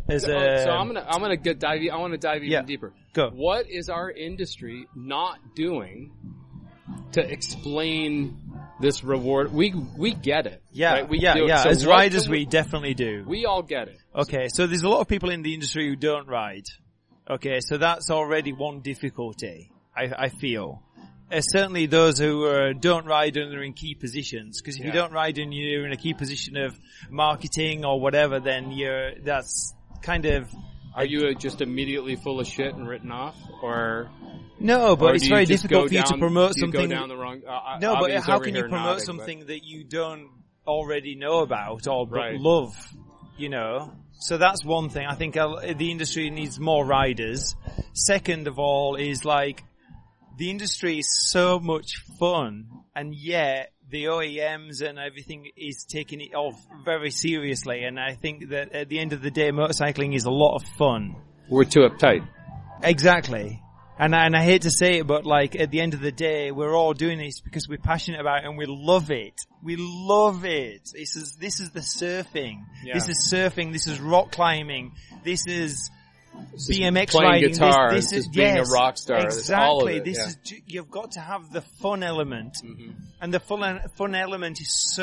I'm gonna dive even deeper. Go. What is our industry not doing to explain this reward? We get it. Yeah, right? So as riders, we definitely do. We all get it. Okay, so there's a lot of people in the industry who don't ride. Okay, so that's already one difficulty, I feel. Certainly those who don't ride and are in key positions. Because if you don't ride and you're in a key position of marketing or whatever, then that's kind of... Are you just immediately full of shit and written off? Or... No, but it's very difficult for you to promote something. Go down the wrong. No, but how can you promote something that you don't already know about or love? You know, so that's one thing. I think the industry needs more riders. Second of all, is like the industry is so much fun, and yet the OEMs and everything is taking it off very seriously. And I think that at the end of the day, motorcycling is a lot of fun. We're too uptight. Exactly. And I hate to say it, but like at the end of the day, we're all doing this because we're passionate about it and we love it. We love it. This is the surfing. Yeah. This is surfing. This is rock climbing. This is BMX playing riding. Guitar. This is being a rock star. Exactly. All of it. This is you've got to have the fun element, and the fun element is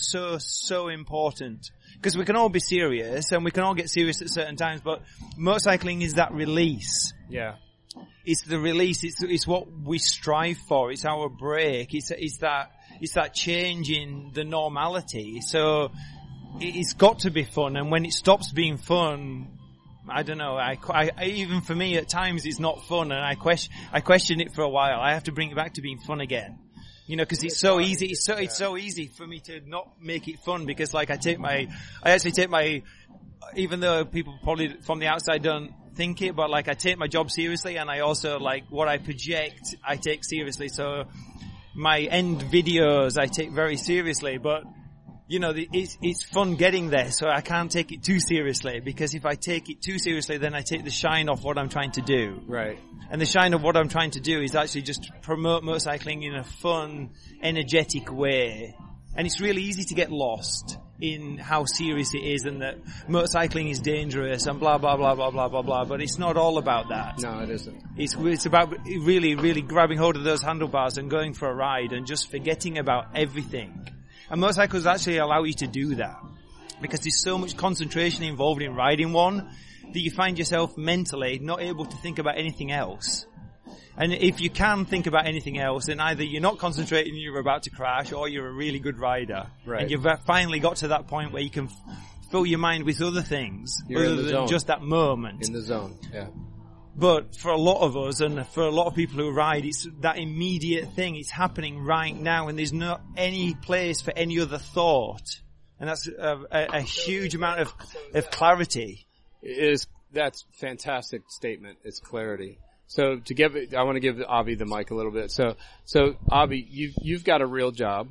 so important. Because we can all be serious and we can all get serious at certain times, but motorcycling is that release. Yeah. It's the release. It's what we strive for. It's our break. It's that change in the normality. So it's got to be fun. And when it stops being fun, I don't know. I even for me at times it's not fun, and I question it for a while. I have to bring it back to being fun again. You know, because it's so easy. It's so easy for me to not make it fun because, like, I actually take my, even though people probably from the outside don't think it, but like I take my job seriously, and I also like what I project, I take seriously. So my end videos I take very seriously, but you know, it's fun getting there, so I can't take it too seriously, because if I take it too seriously, then I take the shine off what I'm trying to do. Right. And the shine of what I'm trying to do is actually just promote motorcycling in a fun, energetic way. And it's really easy to get lost in how serious it is and that motorcycling is dangerous and blah, blah, blah, blah, blah, blah, blah. But it's not all about that. No, it isn't. It's about really, really grabbing hold of those handlebars and going for a ride and just forgetting about everything. And motorcycles actually allow you to do that, because there's so much concentration involved in riding one that you find yourself mentally not able to think about anything else. And if you can think about anything else, then either you're not concentrating and you're about to crash, or you're a really good rider. Right. And you've finally got to that point where you can fill your mind with other things you're other than just that moment. In the zone, yeah. But for a lot of us, and for a lot of people who ride, it's that immediate thing. It's happening right now, and there's not any place for any other thought. And that's a huge amount of clarity. That's fantastic statement. It's clarity. So I want to give Avi the mic a little bit. So Avi, you've got a real job,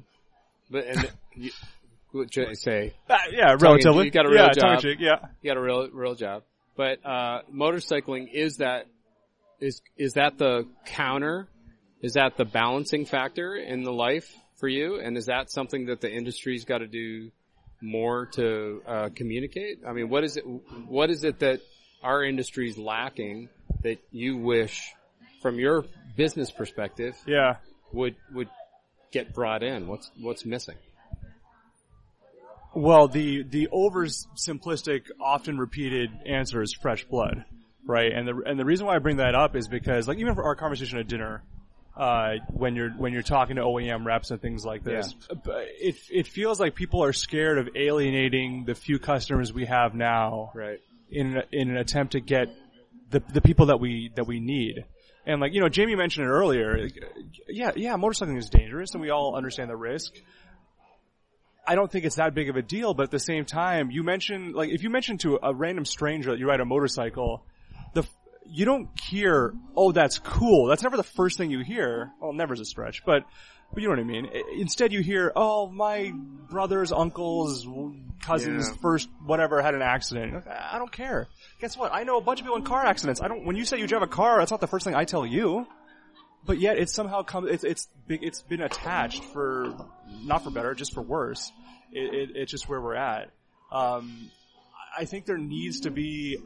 what should I say? Yeah, relatively. You got a real job. Tongue-in-cheek, yeah. You got a real job. But, motorcycling, is that the counter? Is that the balancing factor in the life for you? And is that something that the industry's got to do more to, communicate? I mean, what is it that our industry's lacking that you wish, from your business perspective, would get brought in? What's missing? Well, the oversimplistic, often repeated answer is fresh blood, right? And the reason why I bring that up is because, like, even for our conversation at dinner, when you're talking to OEM reps and things like this, it feels like people are scared of alienating the few customers we have now, right? In an attempt to get the people that we need. And, like, Jamie mentioned it earlier. Yeah, motorcycling is dangerous, and we all understand the risk. I don't think it's that big of a deal, but at the same time, if you mention to a random stranger that you ride a motorcycle, you don't hear, "Oh, that's cool." That's never the first thing you hear. Well, never's a stretch, but you know what I mean. Instead, you hear, "Oh, my brother's uncle's cousin's first whatever had an accident." I don't care. Guess what? I know a bunch of people in car accidents. When you say you drive a car, that's not the first thing I tell you. But yet it somehow it's been attached for, not for better, just for worse. It's just where we're at. I think there needs to be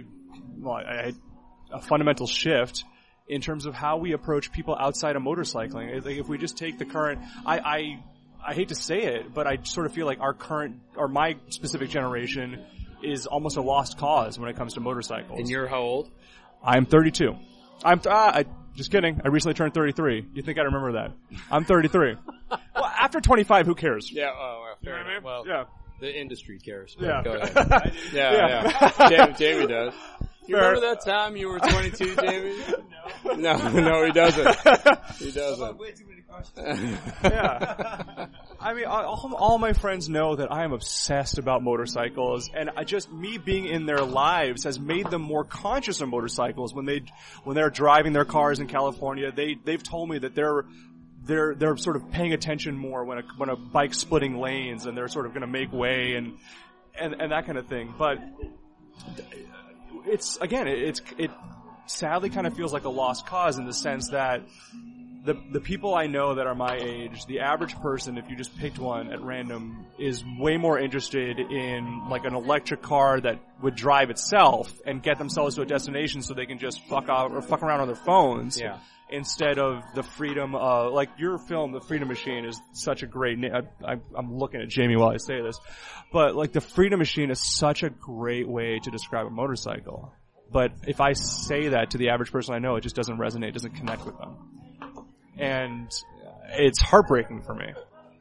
a fundamental shift in terms of how we approach people outside of motorcycling. Like, if we just take the current, I hate to say it, but I sort of feel like my specific generation is almost a lost cause when it comes to motorcycles. And you're how old? I'm 32. Just kidding. I recently turned 33. You think I remember that? I'm 33. Well, after 25, who cares? Yeah. Oh, well, fair enough. Well, yeah. The industry cares. Yeah. Go ahead. Yeah. Jamie does. You remember that time you were 22, Jamie? No, he doesn't. He doesn't. Way too many questions. Yeah. I mean, all my friends know that I am obsessed about motorcycles, and me being in their lives has made them more conscious of motorcycles. When they're driving their cars in California, they've told me that they're sort of paying attention more when a bike's splitting lanes, and they're sort of going to make way and that kind of thing. But it sadly kind of feels like a lost cause in the sense that the people I know that are my age, the average person, if you just picked one at random, is way more interested in, like, an electric car that would drive itself and get themselves to a destination so they can just fuck around on their phones. Yeah. Instead of the freedom of, like, your film, The Freedom Machine, is such a great I'm looking at Jamie while I say this. But, like, The Freedom Machine is such a great way to describe a motorcycle. But if I say that to the average person I know, it just doesn't resonate, doesn't connect with them. And it's heartbreaking for me.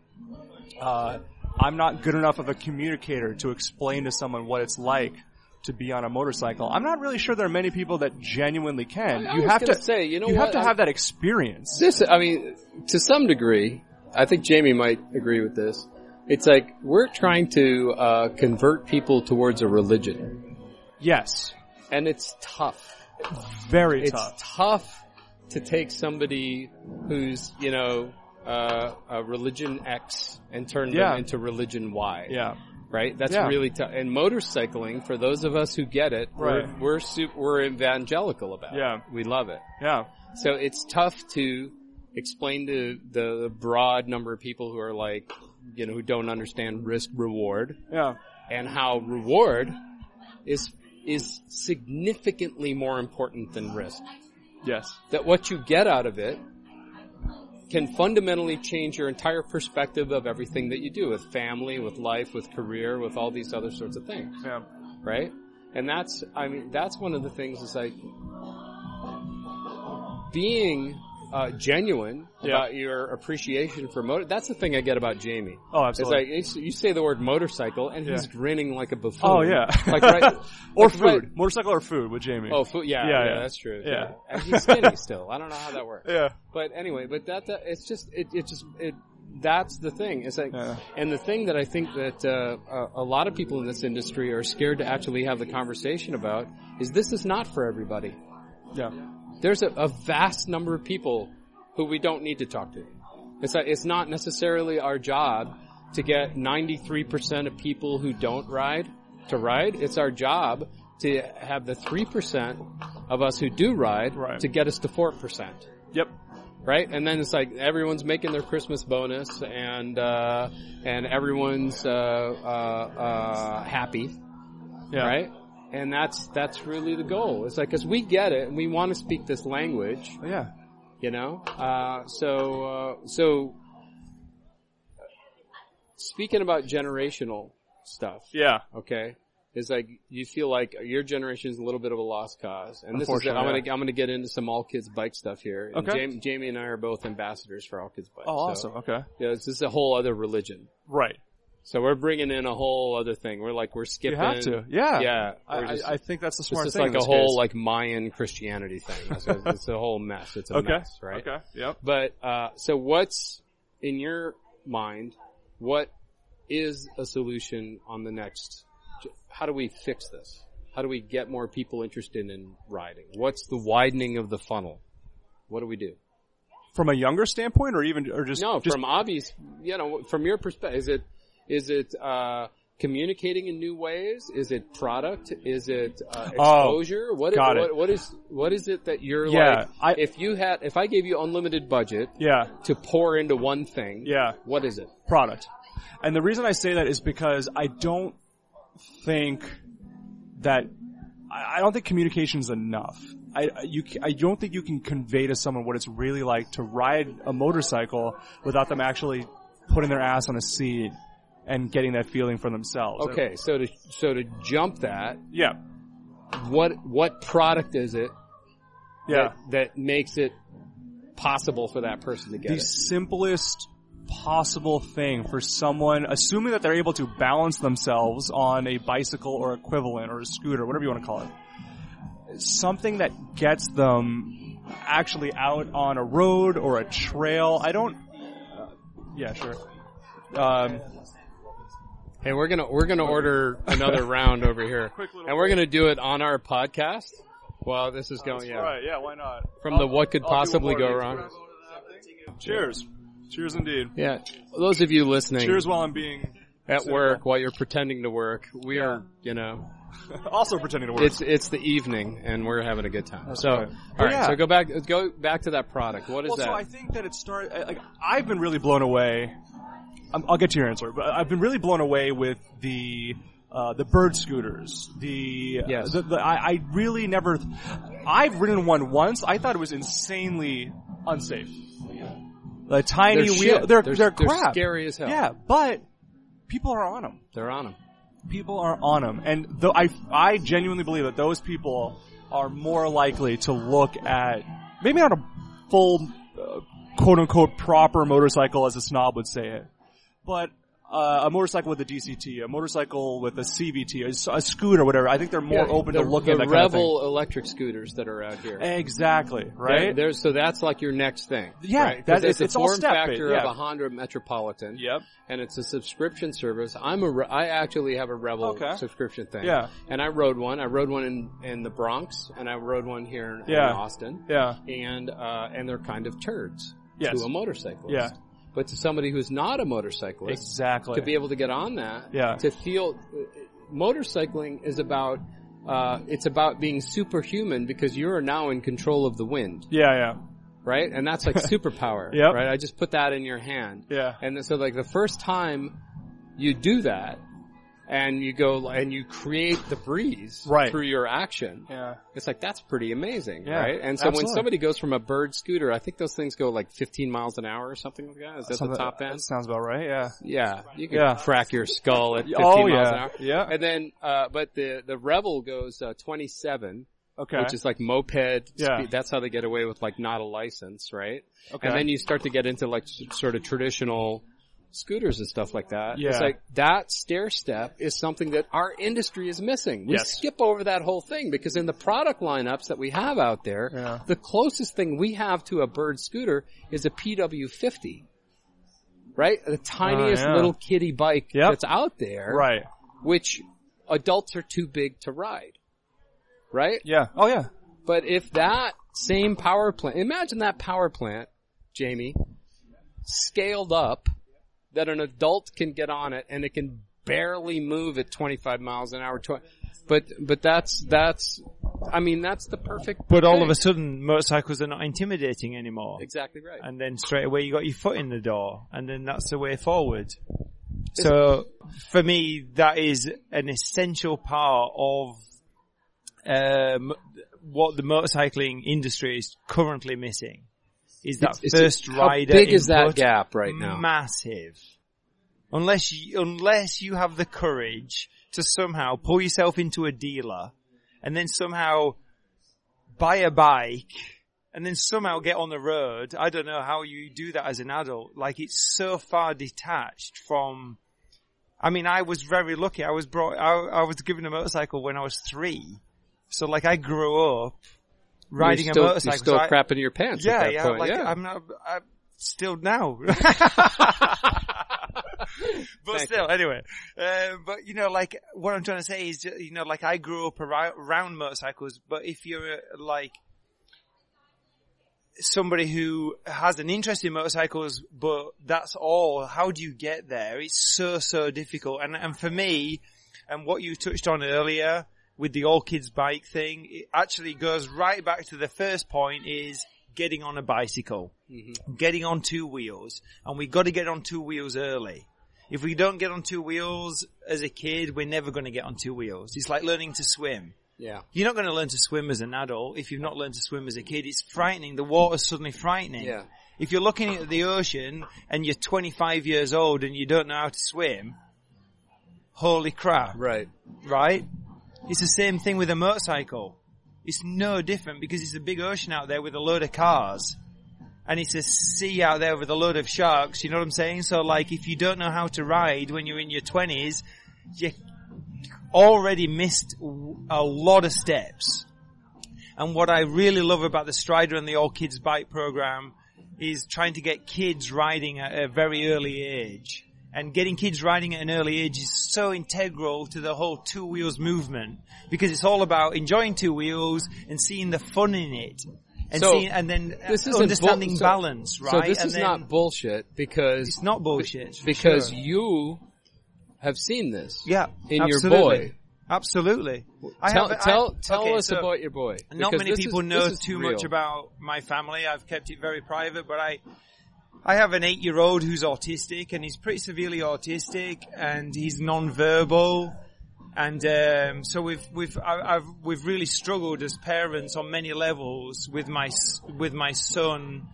I'm not good enough of a communicator to explain to someone what it's like to be on a motorcycle. I'm not really sure there are many people that genuinely can. You have to have that experience. To some degree, I think Jamie might agree with this. It's like we're trying to convert people towards a religion. Yes. And it's tough. Very tough. It's tough to take somebody who's, a religion X and turn them into religion Y. Yeah. Right? That's really tough. And motorcycling, for those of us who get it, we're evangelical about it. We love it. Yeah. So it's tough to explain to the broad number of people who are like, who don't understand risk reward. Yeah. And how reward is significantly more important than risk. Yes. That what you get out of it can fundamentally change your entire perspective of everything that you do, with family, with life, with career, with all these other sorts of things. Yeah. Right? And that's one of the things is like being genuine about your appreciation for motor. That's the thing I get about Jamie. Oh, absolutely. It's like, you say the word motorcycle and he's grinning like a buffoon. Oh, yeah. Like, right, or food. Right. Motorcycle or food with Jamie. Oh, food. Yeah, that's true. Yeah. And he's skinny still. I don't know how that works. Yeah. But anyway, that's the thing. It's like, and the thing that I think that, a lot of people in this industry are scared to actually have the conversation about is this is not for everybody. Yeah. there's a vast number of people who we don't need to talk to. It's not necessarily our job to get 93% of people who don't ride to ride. It's our job to have the 3% of us who do ride to get us to 4%. Yep. Right? And then it's like everyone's making their Christmas bonus and everyone's, happy. Yeah. Right? And that's really the goal. It's like, cause we get it and we want to speak this language. Yeah. You know? So speaking about generational stuff. Yeah. Okay. It's like, you feel like your generation is a little bit of a lost cause. And this is, I'm gonna get into some All Kids Bike stuff here. And Okay. Jamie and I are both ambassadors for All Kids Bike. Oh, awesome. So, Okay. yeah, this is a whole other religion. Right. So we're bringing in a whole other thing. We're skipping. You have to. Yeah. Yeah. I think that's the smart It's thing. like a whole like Mayan Christianity thing. It's a whole mess. It's a mess, right? Okay. Yep. But, so what's in your mind, what is a solution on the next, how do we fix this? How do we get more people interested in riding? What's the widening of the funnel? What do we do? From a younger standpoint, from Avi's, from your perspective, is it communicating in new ways? Is it product? Is it exposure? What is it that you're like? If I gave you unlimited budget, to pour into one thing, what is it? Product. And the reason I say that is because I don't think communication is enough. I don't think you can convey to someone what it's really like to ride a motorcycle without them actually putting their ass on a seat and getting that feeling for themselves. Okay, so to jump that, yeah, what product is it? Yeah, that makes it possible for that person to get the simplest possible thing for someone, assuming that they're able to balance themselves on a bicycle or equivalent or a scooter, whatever you want to call it. Something that gets them actually out on a road or a trail. Yeah, sure. Hey, we're gonna order another round over here, and we're gonna do it on our podcast. Well, this is going. Yeah, right. Yeah, why not? From the what could possibly go wrong. Cheers. Cheers indeed. Yeah. Those of you listening. Cheers while I'm being at work, while you're pretending to work. We are, also pretending to work. It's the evening and we're having a good time. That's so, right. All right. So go back to that product. What is that? So I think that it started, I've been really blown away. I'll get to your answer, but I've been really blown away with the bird scooters. I really never, I've ridden one once. I thought it was insanely unsafe. The tiny wheel, they're crap. They're scary as hell. Yeah, but people are on them. They're on them. People are on them, and I genuinely believe that those people are more likely to look at maybe not a full quote unquote proper motorcycle as a snob would say it, but a motorcycle with a DCT, a motorcycle with a CVT, a scooter, whatever. I think they're more open to looking at that kind of thing. The Revel electric scooters that are out here. Exactly, right? So that's like your next thing. Yeah, right? It's a form factor of a Honda Metropolitan. Yep. And it's a subscription service. I actually have a Revel subscription thing. Yeah. And I rode one. I rode one in the Bronx, and I rode one here in Austin. Yeah. And they're kind of turds to a motorcyclist. Yeah. But to somebody who's not a motorcyclist, exactly, to be able to get on that, to feel, motorcycling is about, it's about being superhuman because you are now in control of the wind. Yeah. Right? And that's like superpower. Yep. Right? I just put that in your hand. Yeah. And so like the first time you do that, and you go and you create the breeze through your action. Yeah. It's like, that's pretty amazing, yeah, right? And so when somebody goes from a bird scooter, I think those things go like 15 miles an hour or something like that. Is that the top end? That sounds about right, yeah. Yeah. You can crack your skull at 15 miles an hour. Yeah. And then, but the Revel goes, 27. Okay. Which is like moped speed. Yeah. That's how they get away with like not a license, right? Okay. And then you start to get into like sort of traditional scooters and stuff like that. Yeah. It's like that stair step is something that our industry is missing. We skip over that whole thing because in the product lineups that we have out there, the closest thing we have to a bird scooter is a PW50. Right? The tiniest little kiddie bike that's out there. Right. Which adults are too big to ride. Right? Yeah. Oh yeah. But if that same power plant, imagine that power plant, Jamie, scaled up, that an adult can get on it and it can barely move at 25 miles an hour. But that's the perfect But all thing. of a sudden, motorcycles are not intimidating anymore. Exactly right. And then straight away you got your foot in the door, and then that's the way forward. So, for me, that is an essential part of what the motorcycling industry is currently missing. Is that first rider How big is that input? gap right now? Massive. Unless you have the courage to somehow pull yourself into a dealer and then somehow buy a bike and then somehow get on the road. I don't know how you do that as an adult. Like, it's so far detached from, I mean, I was very lucky. I was given a motorcycle when I was 3. So like, I grew up riding a motorcycle. You're still crapping your pants at that point. Like, yeah. I'm still now. But Thank still, anyway. But, you know, like, what I'm trying to say is, you know, like, I grew up around motorcycles, but if you're, like, somebody who has an interest in motorcycles, but that's all, how do you get there? It's so difficult. And for me, and what you touched on earlier with the all kids bike thing, it actually goes right back to the first point, is getting on a bicycle, getting on 2 wheels, and we got to get on 2 wheels early. If we don't get on 2 wheels as a kid, we're never going to get on 2 wheels. It's like learning to swim. Yeah. You're not going to learn to swim as an adult if you've not learned to swim as a kid. It's frightening. The water's suddenly frightening. Yeah. If you're looking at the ocean and you're 25 years old and you don't know how to swim, holy crap. Right. Right? It's the same thing with a motorcycle. It's no different because it's a big ocean out there with a load of cars. And it's a sea out there with a load of sharks, you know what I'm saying? So like, if you don't know how to ride when you're in your 20s, you already missed a lot of steps. And what I really love about the Strider and the All Kids Bike program is trying to get kids riding at a very early age. And getting kids riding at an early age is so integral to the whole 2 wheels movement, because it's all about enjoying 2 wheels and seeing the fun in it. And then understanding balance, right? So this is not bullshit, because it's not bullshit. Because you have seen this. Yeah. In absolutely. your boy. Absolutely. Tell us about your boy. Not many people know too much about my family. I've kept it very private, but I have an 8-year-old who's autistic, and he's pretty severely autistic, and he's non-verbal. And so we've really struggled as parents on many levels with my son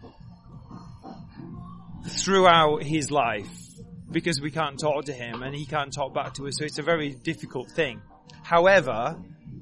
throughout his life, because we can't talk to him and he can't talk back to us. So it's a very difficult thing. However,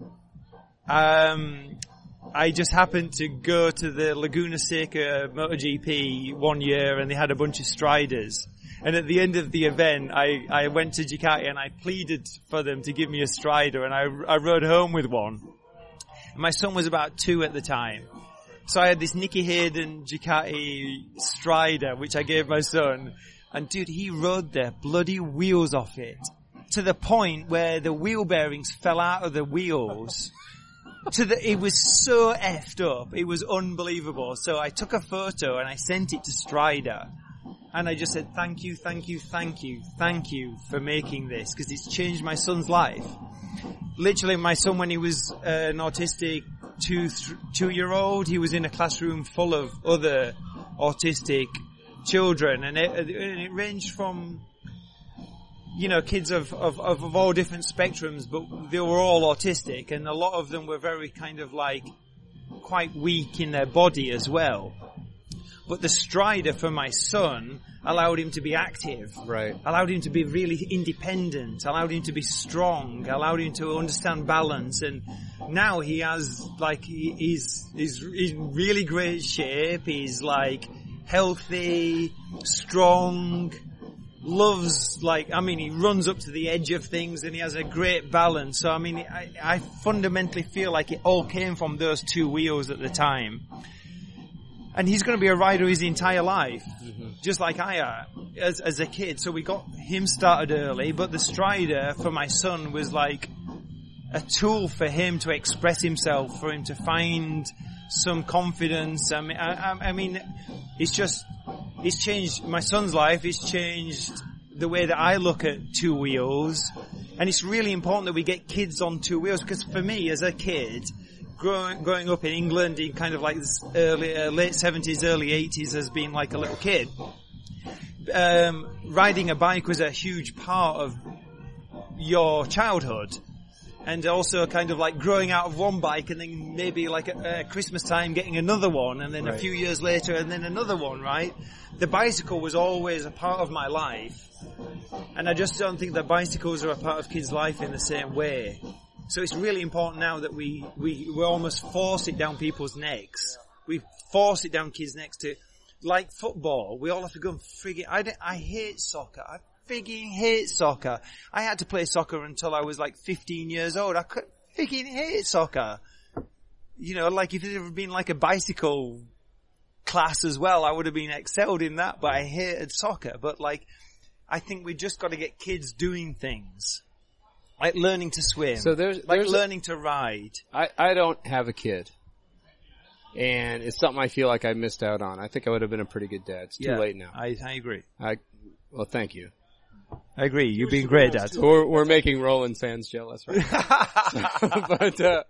I just happened to go to the Laguna Seca MotoGP one year, and they had a bunch of Striders. And at the end of the event, I went to Ducati and I pleaded for them to give me a Strider, and I rode home with one. And my son was about 2 at the time. So I had this Nicky Hayden Ducati Strider, which I gave my son. And dude, he rode the bloody wheels off it, to the point where the wheel bearings fell out of the wheels. It was so effed up. It was unbelievable. So I took a photo and I sent it to Strider. And I just said, thank you for making this, because it's changed my son's life. Literally, my son, when he was an autistic 2-year-old, he was in a classroom full of other autistic children, and it ranged from, you know, kids of all different spectrums, but they were all autistic, and a lot of them were very kind of like quite weak in their body as well. But the Strider for my son allowed him to be active. Right. Allowed him to be really independent. Allowed him to be strong. Allowed him to understand balance. And now he has, like, he's in really great shape. He's, like, healthy, strong, loves, like, I mean, he runs up to the edge of things, and he has a great balance. So, I mean, I fundamentally feel like it all came from those 2 wheels at the time. And he's going to be a rider his entire life, just like I am, as a kid. So we got him started early, but the Strider for my son was like a tool for him to express himself, for him to find some confidence. I mean, it's changed my son's life. It's changed the way that I look at two wheels. And it's really important that we get kids on two wheels, because for me as a kid, growing up in England in kind of like this late 70s, early 80s as being like a little kid, riding a bike was a huge part of your childhood. And also kind of like growing out of one bike and then maybe like at Christmas time getting another one, and then a few years later and then another one, right? The bicycle was always a part of my life. And I just don't think that bicycles are a part of kids' life in the same way. So it's really important now that we almost force it down people's necks. We force it down kids' necks to, like football, we all have to go and I hate soccer. I frigging hate soccer. I had to play soccer until I was like 15 years old. I could frigging hate soccer. You know, like if it had been like a bicycle class as well, I would have been excelled in that, but I hated soccer. But like, I think we just got to get kids doing things. Like learning to swim. So there's learning to ride. I don't have a kid. And it's something I feel like I missed out on. I think I would have been a pretty good dad. It's too late now. I agree. Well, thank you. I agree. You've been great, Dad. We're making Roland fans jealous right now.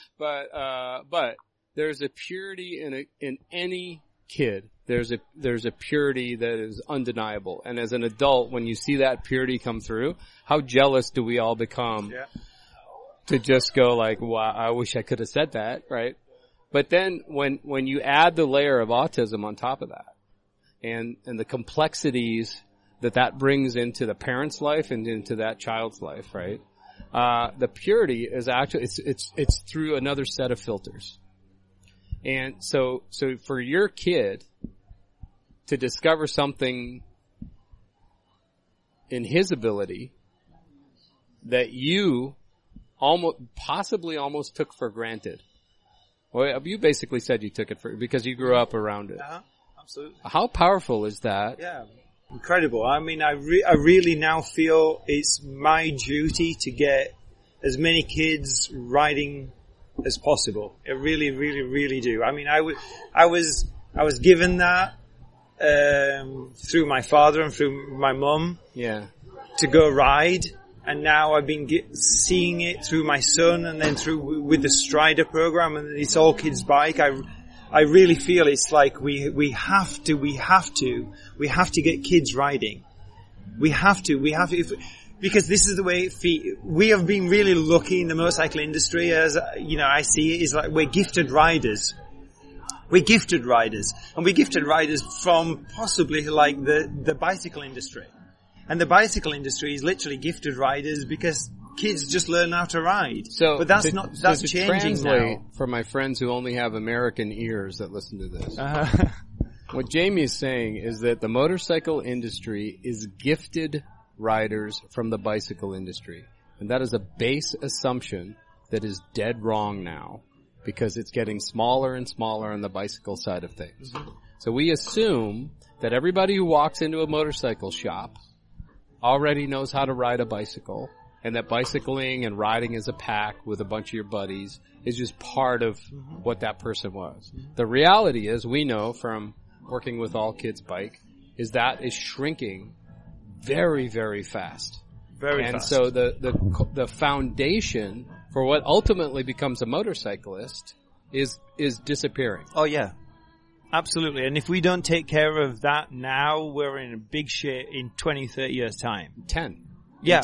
But there's a purity in any kid. There's a purity that is undeniable. And as an adult, when you see that purity come through, how jealous do we all become to just go like, wow, I wish I could have said that, right? But then when you add the layer of autism on top of that, and the complexities that brings into the parent's life and into that child's life, right? The purity is actually, it's through another set of filters. And so for your kid to discover something in his ability that you possibly almost took for granted. Well, you basically said you took it because you grew up around it. Absolutely. How powerful is that? Yeah. Incredible. I mean, I really now feel it's my duty to get as many kids riding as possible. I really, really, really do. I mean, I was given that, through my father and through my mum. Yeah. To go ride. And now I've been seeing it through my son and then with the Strider program, and it's all kids bike. I really feel it's like we have to get kids riding. We have to, because this is the way we have been really lucky in the motorcycle industry, as, you know, I see it, is like we're gifted riders. We're gifted riders. And we're gifted riders from possibly like the bicycle industry. And the bicycle industry is literally gifted riders because kids just learn how to ride. But that's changing now. For my friends who only have American ears that listen to this. What Jamie is saying is that the motorcycle industry is gifted riders from the bicycle industry. And that is a base assumption that is dead wrong now, because it's getting smaller and smaller on the bicycle side of things. Mm-hmm. So we assume that everybody who walks into a motorcycle shop already knows how to ride a bicycle, and that bicycling and riding as a pack with a bunch of your buddies is just part of what that person was. The reality is, we know from working with All Kids Bike, is that is shrinking very, very fast. And so the foundation for what ultimately becomes a motorcyclist is disappearing. Oh yeah. Absolutely. And if we don't take care of that now, we're in a big shit in 20, 30 years time. 10. Yeah.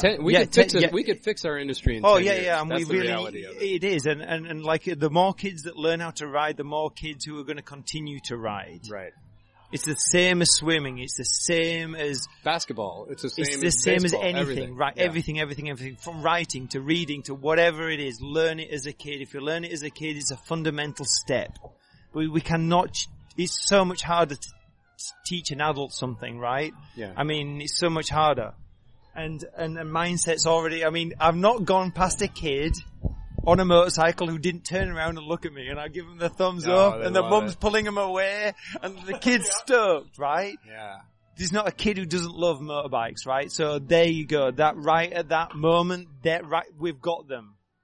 We could fix our industry in 10 years. Yeah. And that's the reality of it. It is. And like the more kids that learn how to ride, the more kids who are going to continue to ride. Right. It's the same as swimming. It's the same as basketball. It's the same as anything. Everything. Right. Yeah. Everything. From writing to reading to whatever it is. Learn it as a kid. If you learn it as a kid, it's a fundamental step. We cannot. It's so much harder to teach an adult something, right? Yeah. I mean, it's so much harder. And mindset's already, I mean, I've not gone past a kid on a motorcycle who didn't turn around and look at me, and I give him the thumbs up, and the mum's pulling him away, and the kid's stoked, right? Yeah. There's not a kid who doesn't love motorbikes, right? So there you go. That right at that moment, we've got them.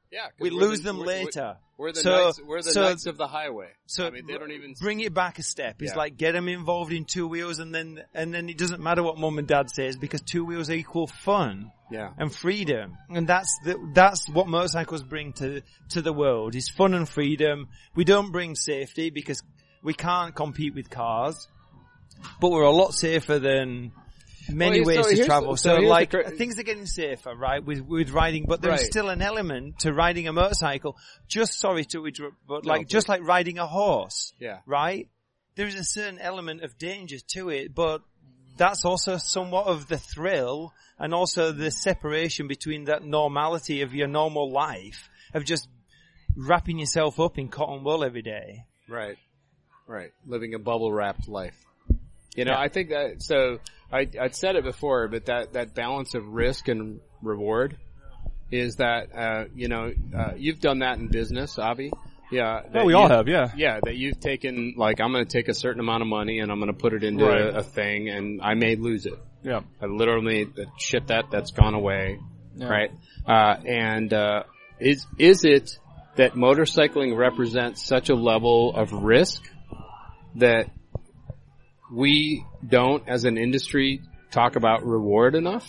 Yeah, we lose them later. We're the knights of the highway. So I mean, they don't even bring it back a step. It's like get them involved in two wheels, and then it doesn't matter what mum and dad says because two wheels equal fun and freedom, and that's what motorcycles bring to the world is fun and freedom. We don't bring safety because we can't compete with cars, but we're a lot safer than many ways to travel. Things are getting safer, right, with riding, but there's still an element to riding a motorcycle. Just like riding a horse, right? There is a certain element of danger to it, but that's also somewhat of the thrill and also the separation between that normality of your normal life of just wrapping yourself up in cotton wool every day. Right. Living a bubble wrapped life. You know, I think that, so I'd said it before, but that balance of risk and reward is that, you've done that in business, Avi. Yeah. We all have, yeah. Yeah, that you've taken, like, I'm going to take a certain amount of money and I'm going to put it into a thing and I may lose it. Yeah. I literally, that's gone away. Yeah. Right? Is it that motorcycling represents such a level of risk that we don't, as an industry, talk about reward enough?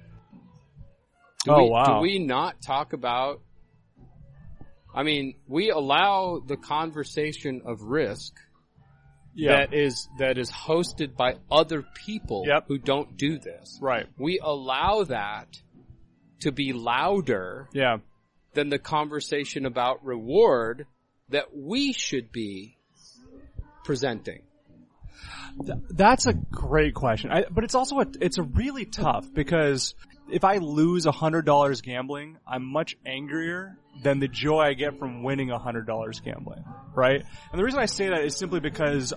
Do we not talk about, I mean, we allow the conversation of risk that is hosted by other people who don't do this. Right. We allow that to be louder than the conversation about reward that we should be presenting. That's a great question. But it's also it's a really tough because if I lose $100 gambling, I'm much angrier than the joy I get from winning $100 gambling, right? And the reason I say that is simply because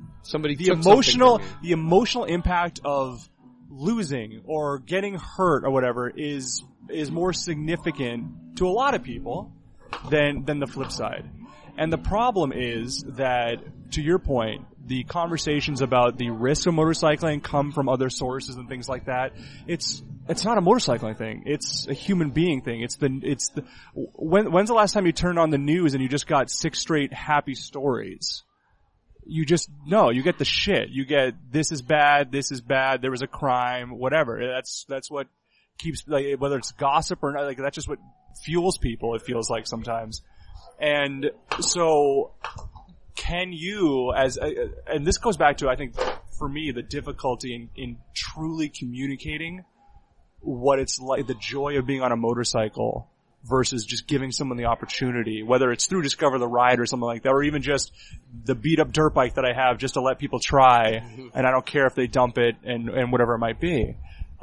the emotional impact of losing or getting hurt or whatever is more significant to a lot of people than the flip side. And the problem is that, to your point, the conversations about the risk of motorcycling come from other sources and things like that. It's not a motorcycling thing. It's a human being thing. When's the last time you turned on the news and you just got 6 straight happy stories? You get the shit. You get, this is bad, there was a crime, whatever. That's what keeps, like, whether it's gossip or not, like, that's just what fuels people, it feels like sometimes. And so, can you, and this goes back to, I think, for me, the difficulty in truly communicating what it's like, the joy of being on a motorcycle versus just giving someone the opportunity, whether it's through Discover the Ride or something like that, or even just the beat up dirt bike that I have just to let people try, and I don't care if they dump it and whatever it might be.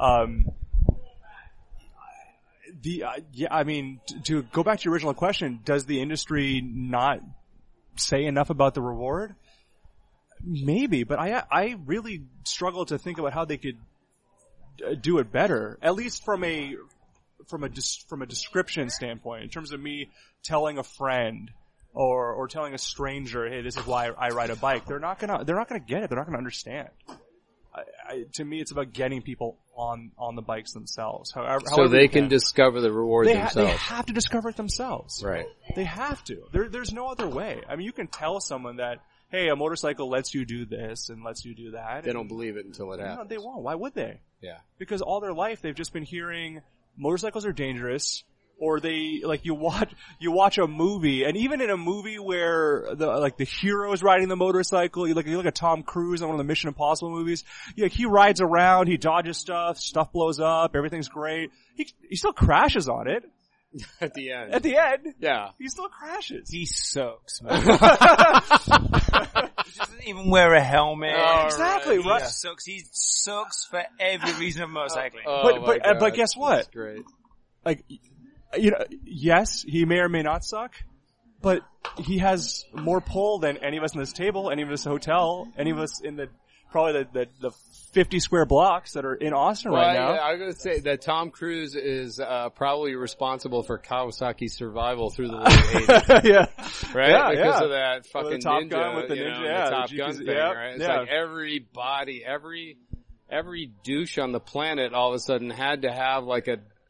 I mean, to go back to your original question, does the industry not say enough about the reward? Maybe, but I really struggle to think about how they could do it better, at least from a description standpoint, in terms of me telling a friend or telling a stranger, hey, this is why I ride a bike. They're not gonna get it. They're not gonna understand. To me, it's about getting people on the bikes themselves. So they can discover the reward themselves. They have to discover it themselves. Right. They have to. There's no other way. I mean, you can tell someone that, hey, a motorcycle lets you do this and lets you do that. They don't believe it until it happens. No, they won't. Why would they? Yeah. Because all their life they've just been hearing motorcycles are dangerous, or they, like, you watch a movie, and even in a movie where the hero is riding the motorcycle, you look at Tom Cruise in one of the Mission Impossible movies, he rides around, he dodges stuff blows up, everything's great. He still crashes on it. At the end. Yeah. He still crashes. He sucks, man. He doesn't even wear a helmet. Exactly, right. He sucks for every reason of motorcycling. But guess what? That's great. Like, yes, he may or may not suck, but he has more pull than any of us in this table, any of us hotel, any of us in probably the 50 square blocks that are in Austin right now. I'm going to say that Tom Cruise is probably responsible for Kawasaki's survival through the late 80s. Yeah. Right? Yeah, because of that fucking Top ninja, Gun with the ninja, the Top Gun thing, right? It's like everybody, every douche on the planet all of a sudden had to have like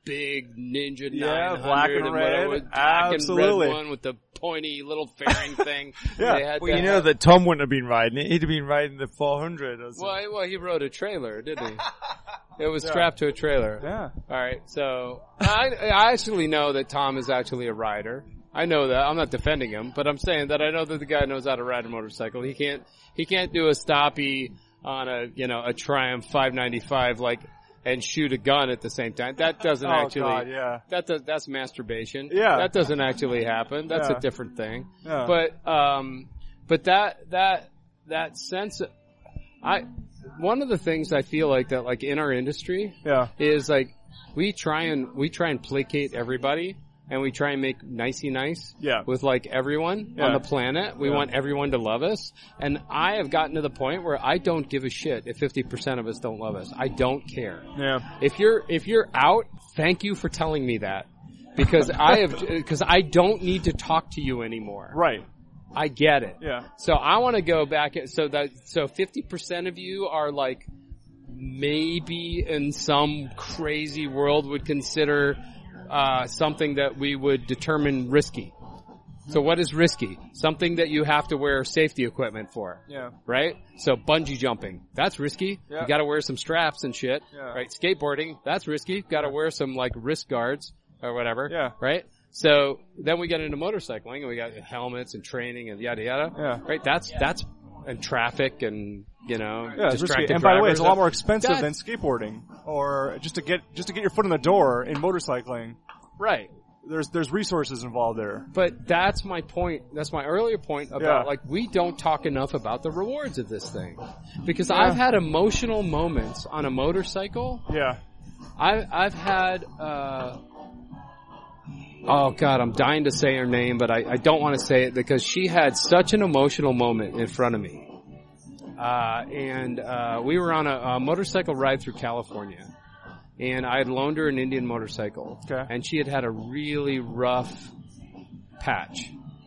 big Ninja 900 Yeah, black and red. Absolutely. Red one with the pointy little fairing thing. Yeah. They had Well, you know that Tom wouldn't have been riding it. He'd have been riding the 400 or something. Well, he rode a trailer, didn't he? It was strapped to a trailer. Yeah. All right. So I actually know that Tom is actually a rider. I know that. I'm not defending him, but I'm saying that I know that the guy knows how to ride a motorcycle. He can't do a stoppie on a Triumph 595 and shoot a gun at the same time. That doesn't God, yeah. That's masturbation. Yeah. That doesn't actually happen. That's a different thing. Yeah. But that sense of, one of the things I feel like that like in our industry is like we try and placate everybody. And we try and make nicey nice with like everyone on the planet. We want everyone to love us. And I have gotten to the point where I don't give a shit if 50% of us don't love us. I don't care. Yeah. If you're out, thank you for telling me that. Because I don't need to talk to you anymore. Right. I get it. Yeah. So I want to go back so 50% of you are like maybe in some crazy world would consider something that we would determine risky. So what is risky? Something that you have to wear safety equipment for. Yeah. Right? So bungee jumping, that's risky. Yeah. You gotta wear some straps and shit. Yeah. Right? Skateboarding, that's risky. Gotta wear some like wrist guards or whatever. Yeah. Right? So then we get into motorcycling and we got helmets and training and yada yada. Yeah. Right? That's and traffic and it's risky. distracted And by the way, drivers. it's a lot more expensive than skateboarding or just to get your foot in the door in motorcycling. Right. There's resources involved there. But that's my point. That's my earlier point about like we don't talk enough about the rewards of this thing. Because I've had emotional moments on a motorcycle. Yeah. I've had oh God, I'm dying to say her name, but I don't want to say it because she had such an emotional moment in front of me. And we were on a motorcycle ride through California. And I had loaned her an Indian motorcycle. Okay. And she had a really rough patch.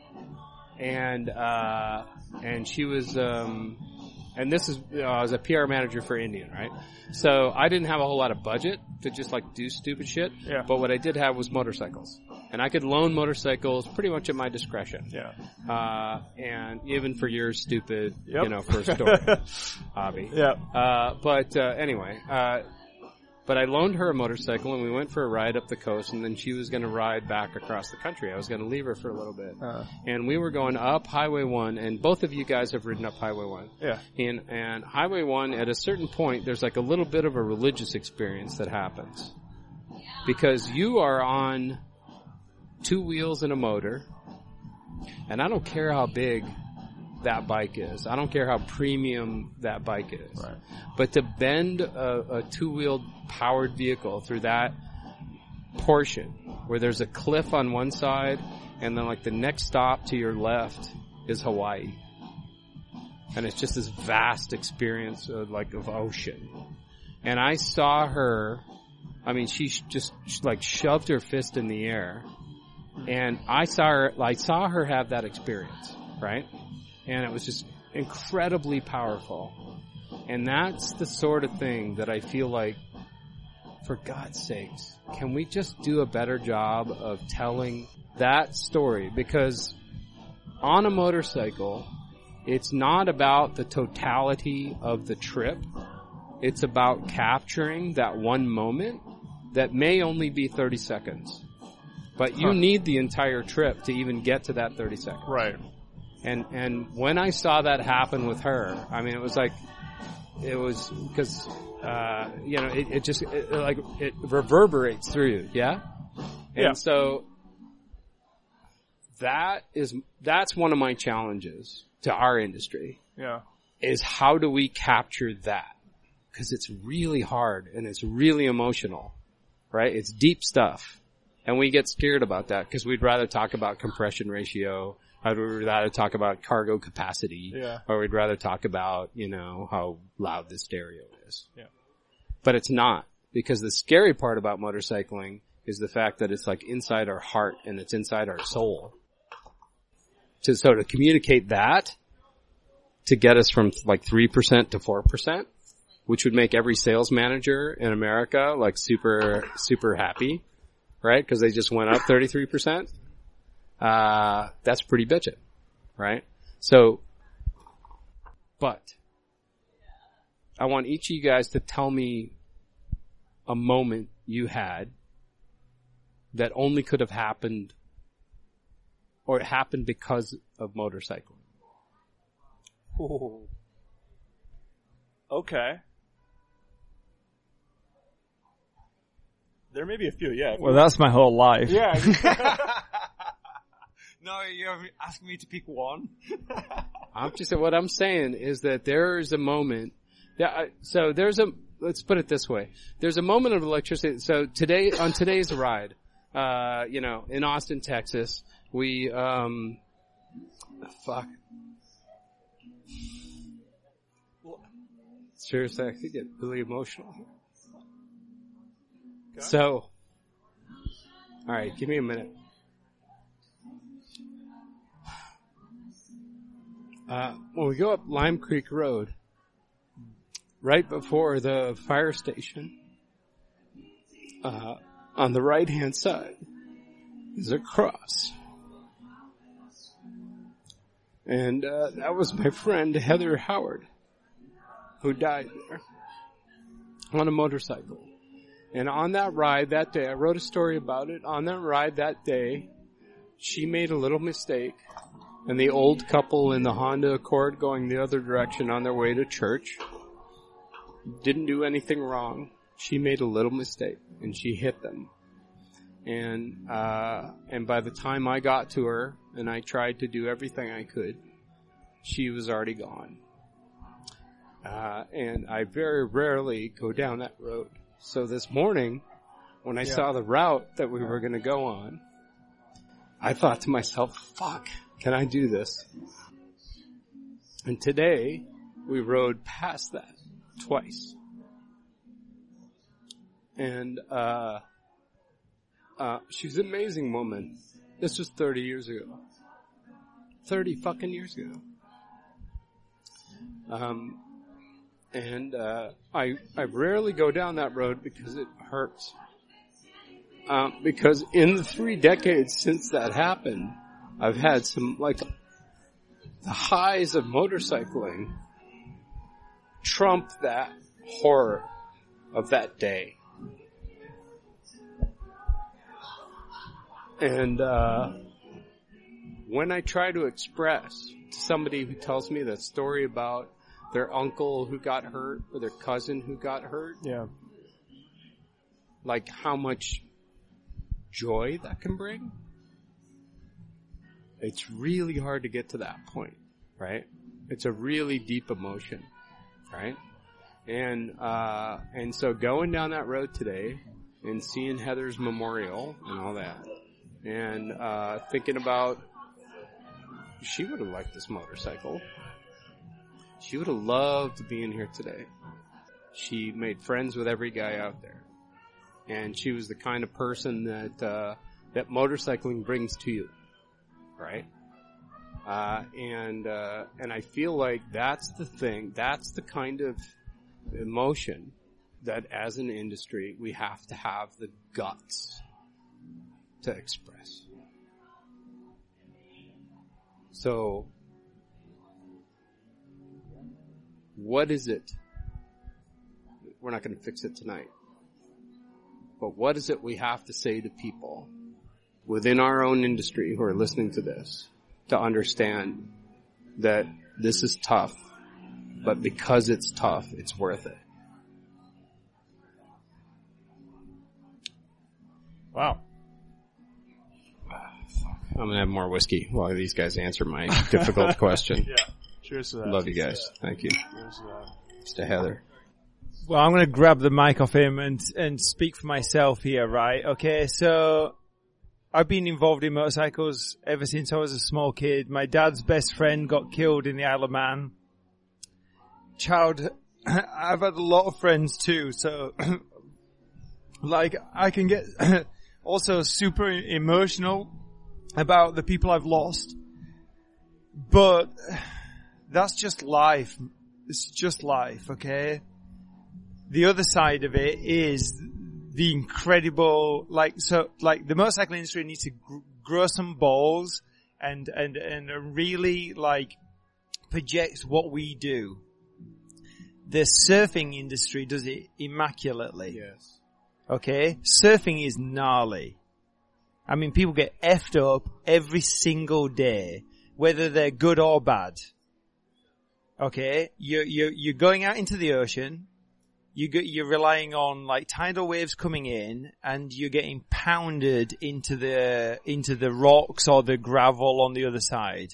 And she was, and this is, I was a PR manager for Indian, right? So I didn't have a whole lot of budget to just like do stupid shit. Yeah. But what I did have was motorcycles. And I could loan motorcycles pretty much at my discretion. Yeah. And even for your stupid, first story hobby. Yeah. Anyway, but I loaned her a motorcycle and we went for a ride up the coast and then she was going to ride back across the country. I was going to leave her for a little bit. And we were going up Highway 1 and both of you guys have ridden up Highway 1. Yeah. And Highway 1, at a certain point, there's like a little bit of a religious experience that happens. Because you are on 2 wheels and a motor, and I don't care how big that bike is. I don't care how premium that bike is. Right. But to bend a 2-wheeled powered vehicle through that portion where there's a cliff on one side and then like the next stop to your left is Hawaii. And it's just this vast experience of ocean. And I saw her, she just like shoved her fist in the air. And I saw her have that experience, right? And it was just incredibly powerful. And that's the sort of thing that I feel like, for God's sakes, can we just do a better job of telling that story? Because on a motorcycle, it's not about the totality of the trip. It's about capturing that one moment that may only be 30 seconds. But you need the entire trip to even get to that 30 seconds. Right. And when I saw that happen with her, it was because, it reverberates through you, yeah? And so, that's one of my challenges to our industry. Yeah. Is how do we capture that? Because it's really hard and it's really emotional, right? It's deep stuff. And we get scared about that because we'd rather talk about compression ratio, or we'd rather talk about cargo capacity, or we'd rather talk about, how loud the stereo is. Yeah. But it's not, because the scary part about motorcycling is the fact that it's like inside our heart and it's inside our soul. To communicate that, to get us from like 3% to 4%, which would make every sales manager in America like super, super happy, right? Because they just went up 33%. That's pretty bitchin', right? So, but I want each of you guys to tell me a moment you had that only could have happened, or it happened because of motorcycling. Ooh. Okay. There may be a few, yeah. Well, that's my whole life. Yeah. No, you asked me to pick one. What I'm saying is that there is a moment. Let's put it this way. There's a moment of electricity. So on today's ride, in Austin, Texas, we, seriously, I could get really emotional here. Okay. So, alright, give me a minute. When we go up Lime Creek Road, right before the fire station, on the right-hand side is a cross. And that was my friend Heather Howard, who died there on a motorcycle. And on that ride that day, I wrote a story about it. On that ride that day, she made a little mistake, and the old couple in the Honda Accord going the other direction on their way to church didn't do anything wrong. She made a little mistake, and she hit them. And by the time I got to her, and I tried to do everything I could, she was already gone. And I very rarely go down that road. So this morning, when I saw the route that we were going to go on, I thought to myself, fuck, can I do this? And today, we rode past that twice. And she was an amazing woman. This was 30 years ago. 30 fucking years ago. I rarely go down that road because it hurts. Because in the 3 decades since that happened, I've had some, the highs of motorcycling trump that horror of that day. And, when I try to express to somebody who tells me that story about their uncle who got hurt or their cousin who got hurt, how much joy that can bring, it's really hard to get to that point, right? It's a really deep emotion, right? And so going down that road today and seeing Heather's memorial and all that, and thinking about, she would have liked this motorcycle. She would have loved being here today. She made friends with every guy out there. And she was the kind of person that motorcycling brings to you. Right? And I feel like that's the thing, that's the kind of emotion that as an industry we have to have the guts to express. So, what is it? We're not going to fix it tonight. But what is it we have to say to people within our own industry who are listening to this to understand that this is tough, but because it's tough, it's worth it? Wow. I'm going to have more whiskey while these guys answer my difficult question. Yeah. Cheers to that. Love you guys. Thank you. Cheers to that. It's to Heather. Well, I'm going to grab the mic off him and speak for myself here, right? Okay, so I've been involved in motorcycles ever since I was a small kid. My dad's best friend got killed in the Isle of Man. I've had a lot of friends too, so I can get also super emotional about the people I've lost. But that's just life. It's just life, okay? the other side of it is the incredible, the motorcycle industry needs to grow some balls and really, project what we do. The surfing industry does it immaculately. Yes. Okay? Surfing is gnarly. I mean, people get effed up every single day, whether they're good or bad. Okay? You're going out into the ocean, you're relying on tidal waves coming in, and you're getting pounded into the rocks or the gravel on the other side.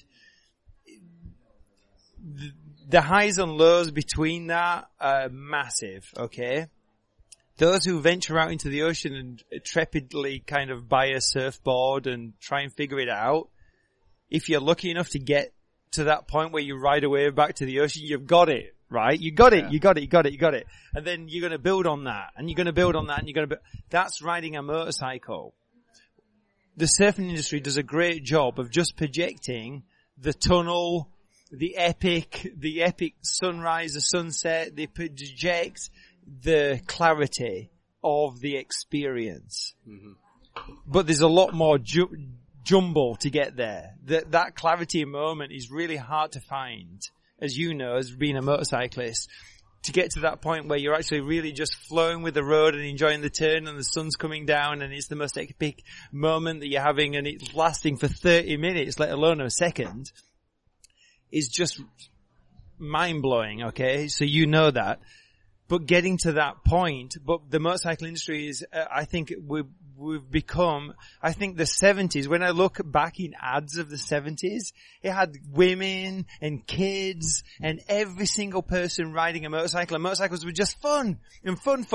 The highs and lows between that are massive, okay? Those who venture out into the ocean and trepidly kind of buy a surfboard and try and figure it out, if you're lucky enough to get to that point where you ride a wave back to the ocean, you've got it, right? You got it. And then you're going to build on that, and you're going to build on that, and you're going to that's riding a motorcycle. The surfing industry does a great job of just projecting the tunnel, the epic sunrise, the sunset. They project the clarity of the experience. Mm-hmm. But there's a lot more jumble to get there. That clarity moment is really hard to find, as you know, as being a motorcyclist, to get to that point where you're actually really just flowing with the road and enjoying the turn and the sun's coming down and it's the most epic moment that you're having and it's lasting for 30 minutes, let alone a second, is just mind-blowing, okay? So you know that. But getting to that point, but the motorcycle industry is, I think we've become, I think the 70s, when I look back in ads of the 70s, it had women and kids and every single person riding a motorcycle, and motorcycles were just fun and fun.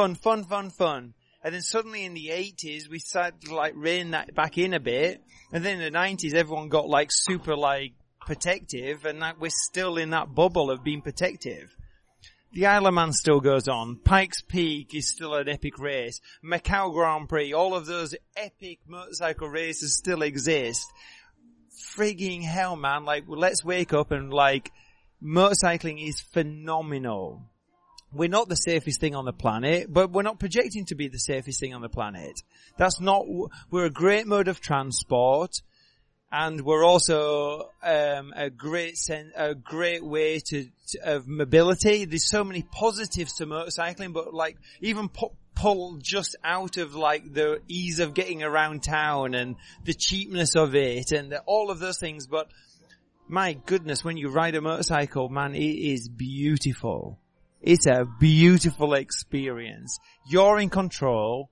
And then suddenly in the 80s, we started to rein that back in a bit, and then in the 90s, everyone got super protective, and we're still in that bubble of being protective. The Isle of Man still goes on. Pikes Peak is still an epic race. Macau Grand Prix, all of those epic motorcycle races still exist. Frigging hell, man. Let's wake up and motorcycling is phenomenal. We're not the safest thing on the planet, but we're not projecting to be the safest thing on the planet. We're a great mode of transport. And we're also a great way of mobility. There's so many positives to motorcycling, but even pull just out of the ease of getting around town and the cheapness of it and all of those things. But my goodness, when you ride a motorcycle, man, it is beautiful. It's a beautiful experience. You're in control.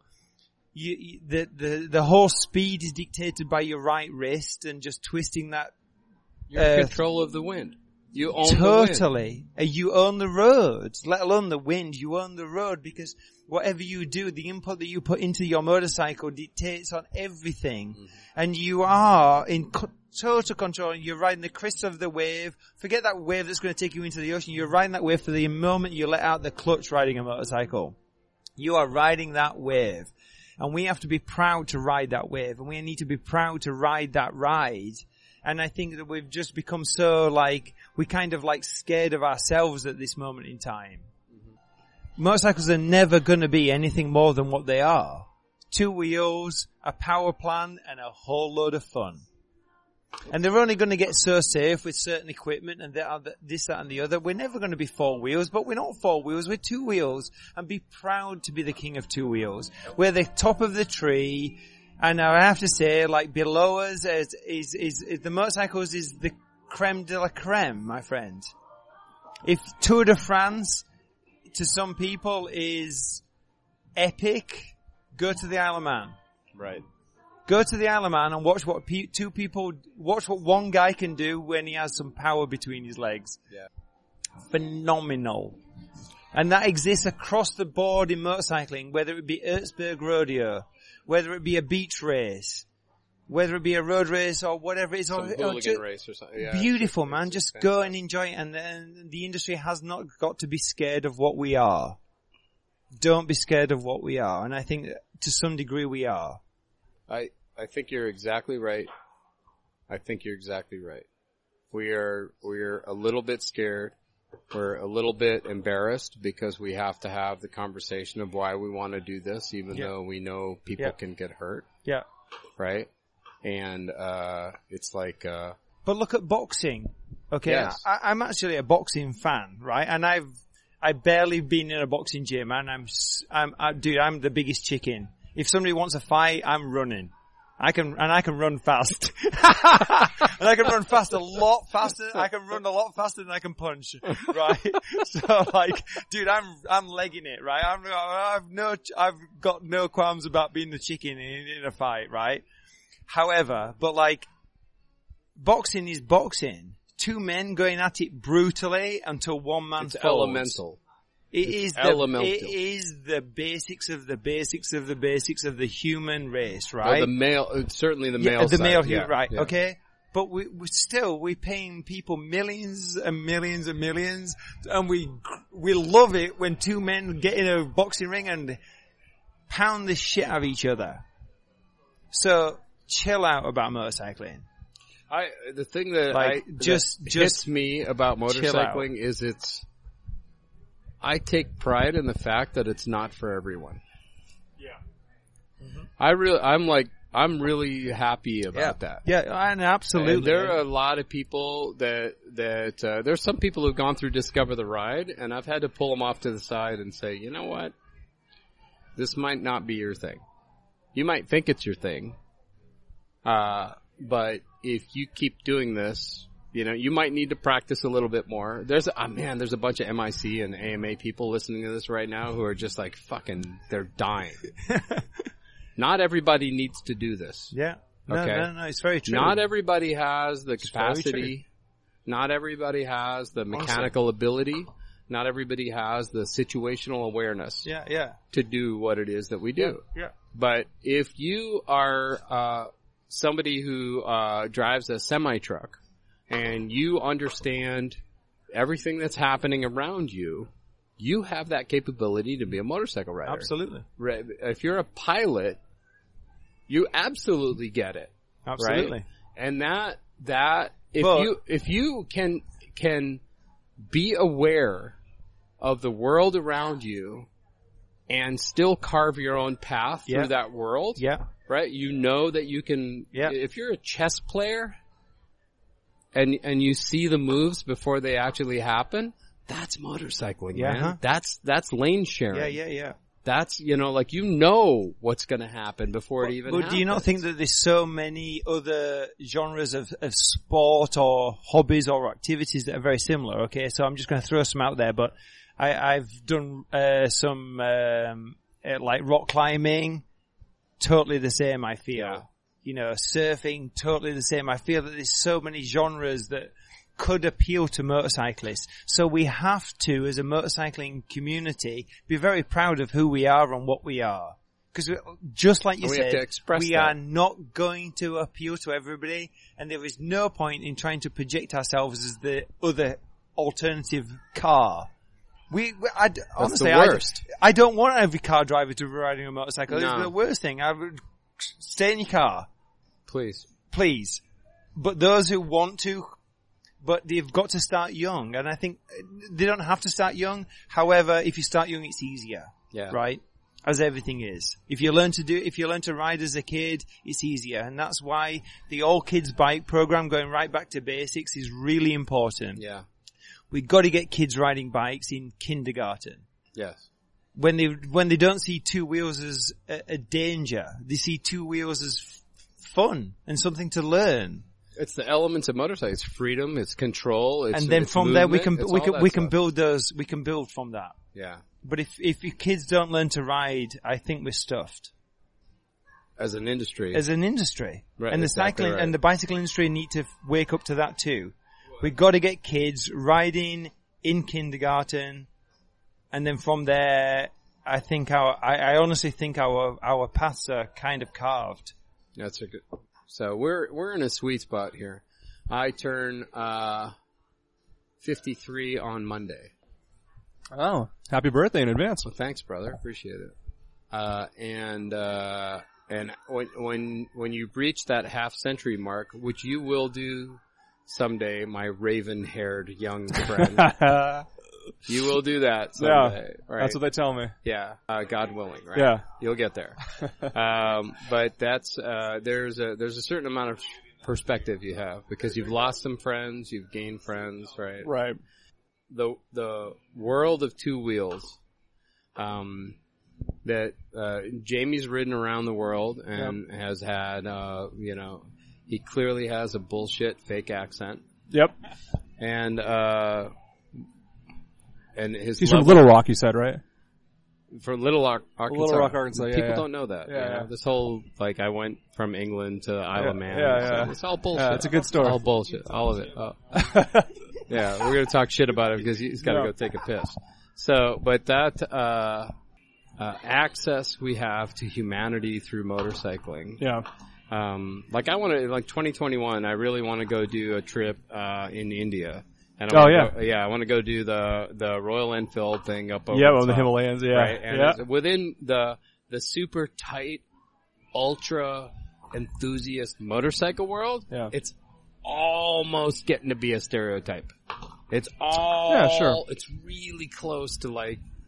The whole speed is dictated by your right wrist and just twisting that. You're in control of the wind. You own totally. The wind. You own the road, let alone the wind. You own the road because whatever you do, the input that you put into your motorcycle dictates on everything. Mm-hmm. And you are in total control. You're riding the crest of the wave. Forget that wave that's going to take you into the ocean. You're riding that wave for the moment you let out the clutch riding a motorcycle. You are riding that wave. And we have to be proud to ride that wave, and we need to be proud to ride that ride. And I think that we've just become so we kind of scared of ourselves at this moment in time. Mm-hmm. Motorcycles are never going to be anything more than what they are. 2 wheels, a power plant, and a whole load of fun. And they're only going to get so safe with certain equipment and this, that, and the other. We're never going to be 4 wheels, but we're not 4 wheels, we're 2 wheels. And be proud to be the king of 2 wheels. We're the top of the tree. And I have to say, below us is the motorcycles is the creme de la creme, my friend. If Tour de France, to some people, is epic, go to the Isle of Man. Right. Go to the Isle of Man and watch what watch what one guy can do when he has some power between his legs. Yeah. Phenomenal. And that exists across the board in motorcycling, whether it be Erzberg Rodeo, whether it be a beach race, whether it be a road race or whatever it is. Some hooligan race or something. Yeah, beautiful, man. Just go and enjoy it. And the industry has not got to be scared of what we are. Don't be scared of what we are. And I think that to some degree we are. I think you're exactly right. We're a little bit scared. We're a little bit embarrassed because we have to have the conversation of why we want to do this, even though we know people can get hurt. Yeah. Right? And, it's like, But look at boxing. Okay. Yes. I'm actually a boxing fan, right? And I've barely been in a boxing gym, and I'm the biggest chicken. If somebody wants a fight, I'm running. I can run fast. And I can run fast a lot faster. I can run a lot faster than I can punch. Right? So like, dude, I'm legging it, right? I've got no qualms about being the chicken in a fight, right? However, but like, boxing is boxing. Two men going at it brutally until one man it's falls. elemental. It is the basics of the basics of the basics of the human race, right? Certainly the male side. Right, yeah. okay? But we're paying people millions and millions and millions, and we love it when two men get in a boxing ring and pound the shit out of each other. So, chill out about motorcycling. The thing that hits me about motorcycling is I take pride in the fact that it's not for everyone. Yeah. Mm-hmm. I'm really happy about that. Yeah, and absolutely. And there are a lot of people that there's some people who've gone through Discover the Ride, and I've had to pull them off to the side and say, you know what? This might not be your thing. You might think it's your thing. But if you keep doing this, you might need to practice a little bit more. There's a bunch of MIC and AMA people listening to this right now who are just like they're dying. Not everybody needs to do this. Yeah. No, okay. No, it's very true. Not everybody has the capacity. Not everybody has the mechanical ability. Not everybody has the situational awareness. Yeah. To do what it is that we do. Yeah. But if you are, somebody who, drives a semi-truck, and you understand everything that's happening around you, you have that capability to be a motorcycle rider. Absolutely. If you're a pilot, you absolutely get it. Absolutely. Right? And if you can be aware of the world around you and still carve your own path through that world, right? You know that you can, if you're a chess player, and you see the moves before they actually happen, that's motorcycling, man. That's lane sharing. Yeah. That's, what's gonna happen before it even happens. But do you not think that there's so many other genres of sport or hobbies or activities that are very similar? Okay, so I'm just gonna throw some out there, but I've done, some, like rock climbing, totally the same, I feel. Surfing, totally the same. I feel that there's so many genres that could appeal to motorcyclists. So we have to, as a motorcycling community, be very proud of who we are and what we are. Because just like you said, we are not going to appeal to everybody, and there is no point in trying to project ourselves as the other alternative car. Honestly, I don't want every car driver to be riding a motorcycle. No. It's the worst thing. I would stay in your car. Please. But those who want to, but they've got to start young. And I think they don't have to start young. However, if you start young, it's easier. Yeah. Right? As everything is. If you learn to ride as a kid, it's easier. And that's why the All Kids Bike program, going right back to basics, is really important. Yeah. We've got to get kids riding bikes in kindergarten. Yes. When they don't see two wheels as a danger, they see two wheels as fun and something to learn. It's the elements of motorcycle. It's freedom, it's control, and then from there we can build from that. Yeah. But if your kids don't learn to ride, I think we're stuffed. As an industry. Right, and the cycling and the bicycle industry need to wake up to that too. We've got to get kids riding in kindergarten, and then from there, I honestly think our paths are kind of carved. That's a good. So we're in a sweet spot here. I turn 53 on Monday. Oh, happy birthday in advance! Well, thanks, brother. Appreciate it. And when you reach that half century mark, which you will do someday, my raven-haired young friend. You will do that someday. Yeah, right? that's what they tell me. Yeah, God willing, right? Yeah. You'll get there. But that's, there's a certain amount of perspective you have because you've lost some friends, you've gained friends, right? Right. The world of two wheels, that, Jamie's ridden around the world and has had, he clearly has a bullshit fake accent. Yep. And he's from Little Rock, you said, right? From Little Rock, Arkansas. Little Rock, Arkansas. People don't know that. Yeah. This whole I went from England to Isle of Man. Yeah. It's all bullshit. Yeah, it's a good story. All bullshit. All of it. Oh. Yeah, we're gonna talk shit about it because he's got to go take a piss. So, but that access we have to humanity through motorcycling. Yeah. I want to 2021. I really want to go do a trip in India. And I want to go do the Royal Enfield thing up over the Himalayas, right? And within the super tight, ultra enthusiast motorcycle world, it's almost getting to be a stereotype. It's it's really close to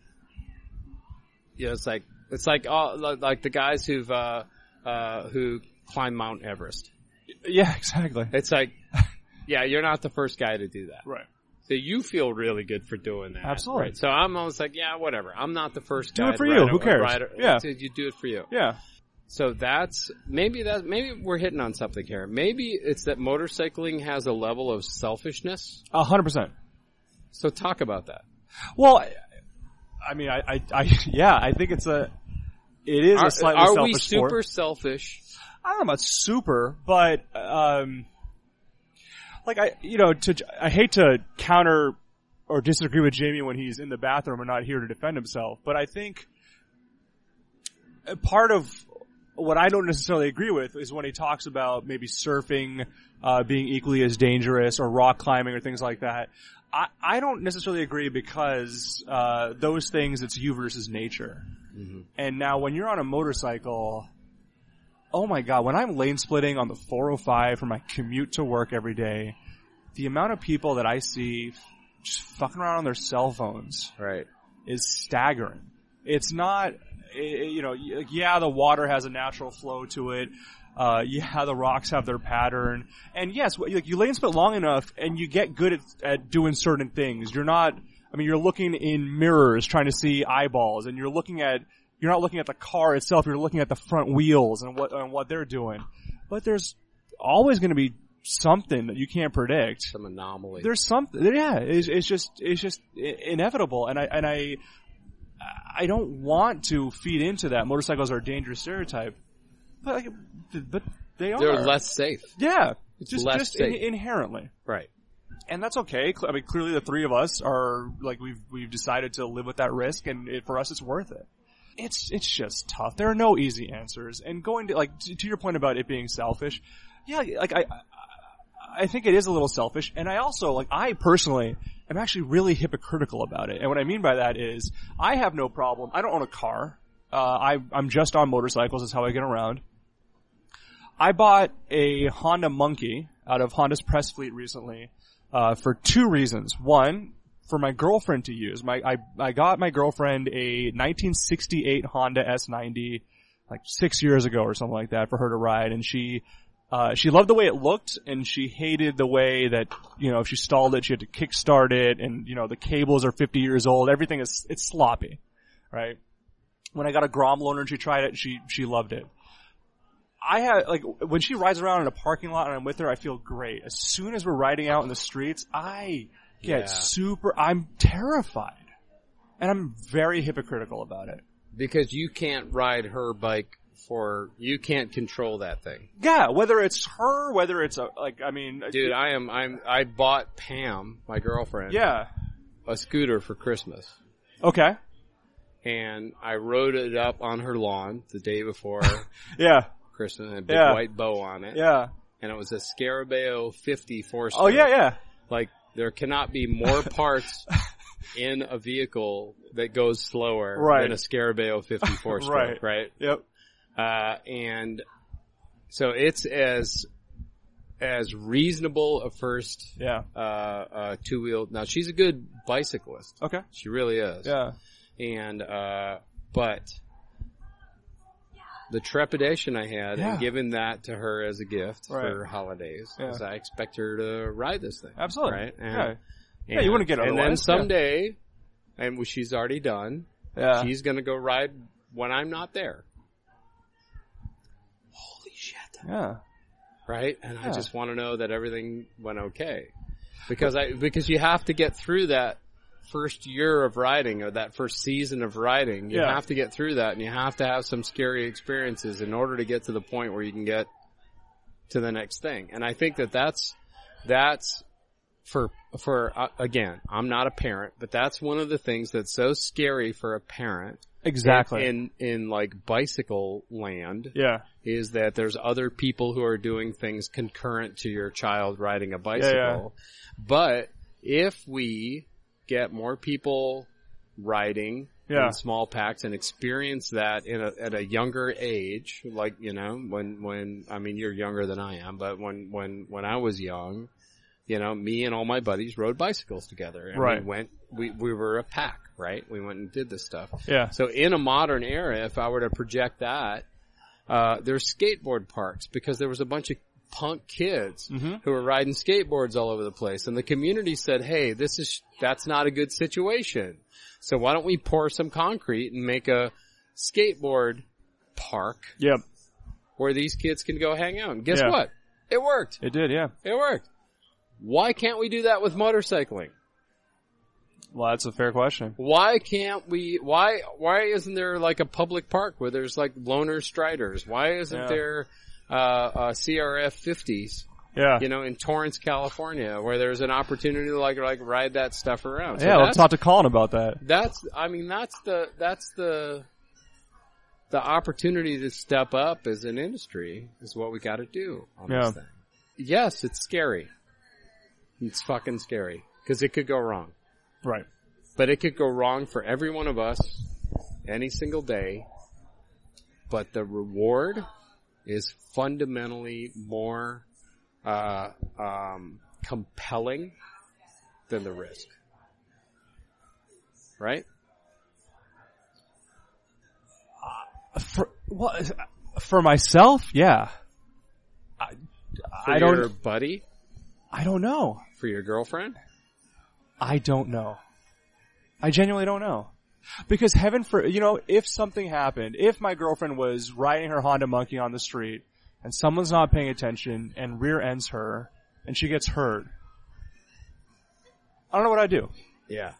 it's like the guys who climb Mount Everest. Yeah, exactly. It's like, yeah, you're not the first guy to do that. Right. So you feel really good for doing that. Absolutely. Right? So I'm almost like, yeah, whatever. I'm not the first guy. Do it for you. Who cares? Yeah. You do it for you. Yeah. So maybe we're hitting on something here. Maybe it's that motorcycling has a level of selfishness. 100%. So talk about that. Well, I mean, I think it is a slightly selfish sport. Are we super selfish? I don't know about super, but, I hate to counter or disagree with Jamie when he's in the bathroom and not here to defend himself, but I think part of what I don't necessarily agree with is when he talks about maybe surfing, being equally as dangerous or rock climbing or things like that. I don't necessarily agree because, those things, it's you versus nature. Mm-hmm. And now when you're on a motorcycle, oh my God, when I'm lane splitting on the 405 for my commute to work every day, the amount of people that I see just fucking around on their cell phones is staggering. It's not, the water has a natural flow to it. The rocks have their pattern. And yes, you lane split long enough and you get good at doing certain things. You're looking in mirrors trying to see eyeballs and you're not looking at the car itself, you're looking at the front wheels and what they're doing. But there's always going to be something that you can't predict. Some anomaly. There's something, it's just inevitable. And I don't want to feed into that motorcycles are a dangerous stereotype. But they are. They're less safe. Yeah. It's just less safe. Inherently. Right. And that's okay. I mean, clearly the three of us are, we've decided to live with that risk and for us it's worth it. It's just tough. There are no easy answers. And going to your point about it being selfish, I think it is a little selfish. And I also, I personally am actually really hypocritical about it. And what I mean by that is I have no problem. I don't own a car. I'm just on motorcycles is how I get around. I bought a Honda Monkey out of Honda's press fleet recently, for two reasons. One, for my girlfriend to use. I got my girlfriend a 1968 Honda S90 6 years ago or something like that for her to ride, and she loved the way it looked and she hated the way that, if she stalled it, she had to kickstart it and, the cables are 50 years old. Everything it's sloppy, right? When I got a Grom loaner and she tried it, she loved it. When she rides around in a parking lot and I'm with her, I feel great. As soon as we're riding out in the streets, I get I'm terrified. And I'm very hypocritical about it. Because you can't ride her bike you can't control that thing. Yeah, whether it's her, whether it's dude, I bought Pam, my girlfriend. Yeah. A scooter for Christmas. Okay. And I rode it up on her lawn the day before. Yeah. Christmas, and a big white bow on it. Yeah. And it was a Scarabeo 50 4-stroke. Oh yeah. There cannot be more parts in a vehicle that goes slower than a Scarabeo 50 4-stroke, right? Yep. And so it's as as reasonable a first two-wheel. Now she's a good bicyclist. Okay. She really is. Yeah. And but the trepidation I had in giving that to her as a gift for holidays is I expect her to ride this thing. Absolutely. Right? And, you wouldn't get otherwise. And then someday, and she's already done, she's going to go ride when I'm not there. Holy shit. Yeah. Right? And I just want to know that everything went okay. Because you have to get through that first year of riding or that first season of riding. You have to get through that, and you have to have some scary experiences in order to get to the point where you can get to the next thing. And I think that's for again, I'm not a parent, but that's one of the things that's so scary for a parent. Exactly. In like bicycle land. Yeah. Is that there's other people who are doing things concurrent to your child riding a bicycle. Yeah. But if we get more people riding in small packs and experience that at a younger age, like, you know, when I mean, you're younger than I am, but when I was young, you know, me and all my buddies rode bicycles together. And we were a pack, right? We went and did this stuff. Yeah. So in a modern era, if I were to project that, there's skateboard parks because there was a bunch of punk kids who were riding skateboards all over the place. And the community said, hey, that's not a good situation. So why don't we pour some concrete and make a skateboard park where these kids can go hang out. And guess what? It worked. It did, yeah. It worked. Why can't we do that with motorcycling? Well, that's a fair question. Why can't we, why isn't there like a public park where there's like loner striders? Why isn't there CRF 50s? Yeah. You know, in Torrance, California, where there's an opportunity to like ride that stuff around. So let's talk to Colin about that. That's the opportunity to step up as an industry is what we gotta do on this thing. Yes, it's scary. It's fucking scary. Cause it could go wrong. Right. But it could go wrong for every one of us any single day. But the reward is fundamentally more compelling than the risk. Right? For myself, yeah. For your buddy? I don't know. For your girlfriend? I don't know. I genuinely don't know. Because if something happened, if my girlfriend was riding her Honda Monkey on the street and someone's not paying attention and rear ends her and she gets hurt, I don't know what I'd do. Yeah.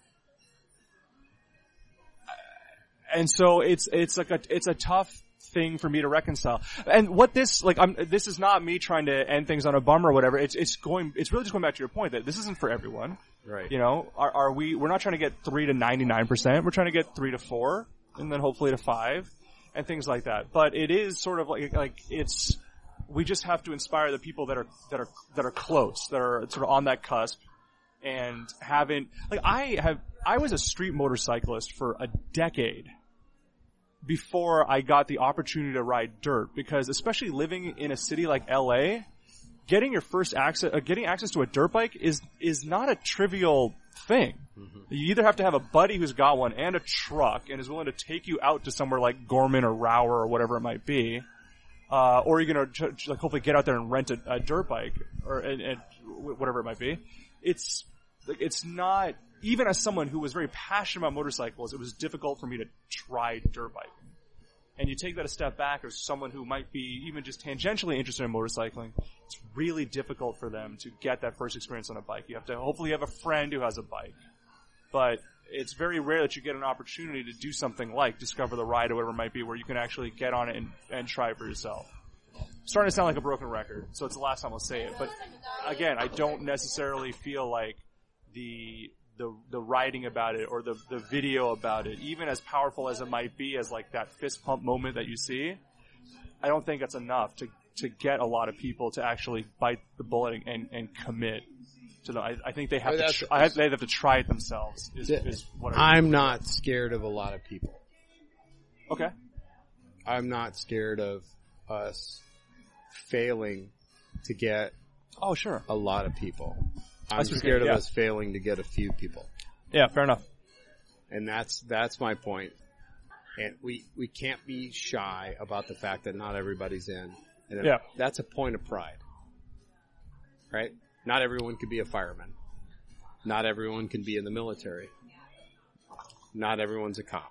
And so it's a tough thing for me to reconcile. And what this is not me trying to end things on a bummer or whatever. It's really just going back to your point that this isn't for everyone. Right. You know, we're not trying to get 3 to 99%. We're trying to get 3 to 4 and then hopefully to 5 and things like that. But it is sort of we just have to inspire the people that are close, that are sort of on that cusp and haven't, I was a street motorcyclist for a decade before I got the opportunity to ride dirt, because especially living in a city like LA, getting access to a dirt bike is not a trivial thing. Mm-hmm. You either have to have a buddy who's got one and a truck and is willing to take you out to somewhere like Gorman or Rower or whatever it might be, or you're going to hopefully get out there and rent a dirt bike or and whatever it might be. It's not, even as someone who was very passionate about motorcycles, it was difficult for me to try dirt biking. And you take that a step back as someone who might be even just tangentially interested in motorcycling, it's really difficult for them to get that first experience on a bike. You have to hopefully have a friend who has a bike. But it's very rare that you get an opportunity to do something like Discover the Ride or whatever it might be, where you can actually get on it and try it for yourself. Starting to sound like a broken record, so it's the last time I'll say it. But again, I don't necessarily feel like the writing about it or the video about it, even as powerful as it might be as like that fist pump moment that you see, I don't think that's enough to get a lot of people to actually bite the bullet and commit to them. I think they have they have to try it themselves is what I'm not scared of a lot of people. Okay. I'm not scared of us failing to get Oh, sure. a lot of people. I'm That's scared okay, of yeah. us failing to get a few people. Yeah, fair enough. And that's my point. And we can't be shy about the fact that not everybody's in. And Yeah. that's a point of pride. Right? Not everyone can be a fireman. Not everyone can be in the military. Not everyone's a cop.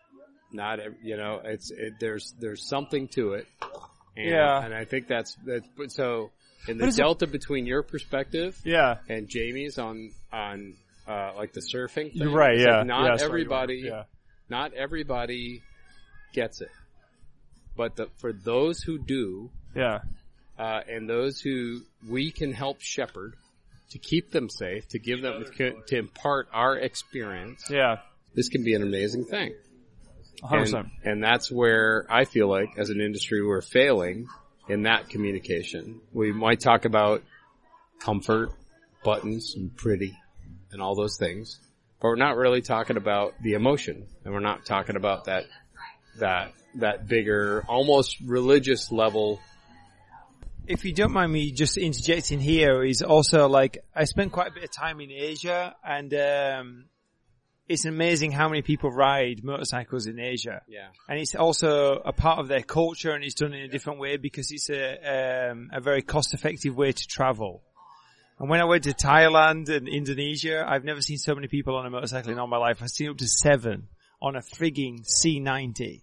There's something to it. And, Yeah. And I think that's so in the delta between your perspective Yeah. and Jamie's on like the surfing thing. You're right, it's yeah. like not Yeah, sorry, everybody yeah. not everybody gets it. But for those who do, Yeah. and those who we can help shepherd to keep them safe, to give them, to impart our experience, Yeah. this can be an amazing thing. 100%. And that's where I feel like as an industry we're failing in that communication. We might talk about comfort, buttons, and pretty, and all those things, but we're not really talking about the emotion, and we're not talking about that bigger, almost religious level. If you don't mind me just interjecting here, is also like, I spent quite a bit of time in Asia, and it's amazing how many people ride motorcycles in Asia. Yeah. And it's also a part of their culture, and it's done in a different way because it's a very cost-effective way to travel. And when I went to Thailand and Indonesia, I've never seen so many people on a motorcycle in all my life. I've seen up to 7 on a frigging C90.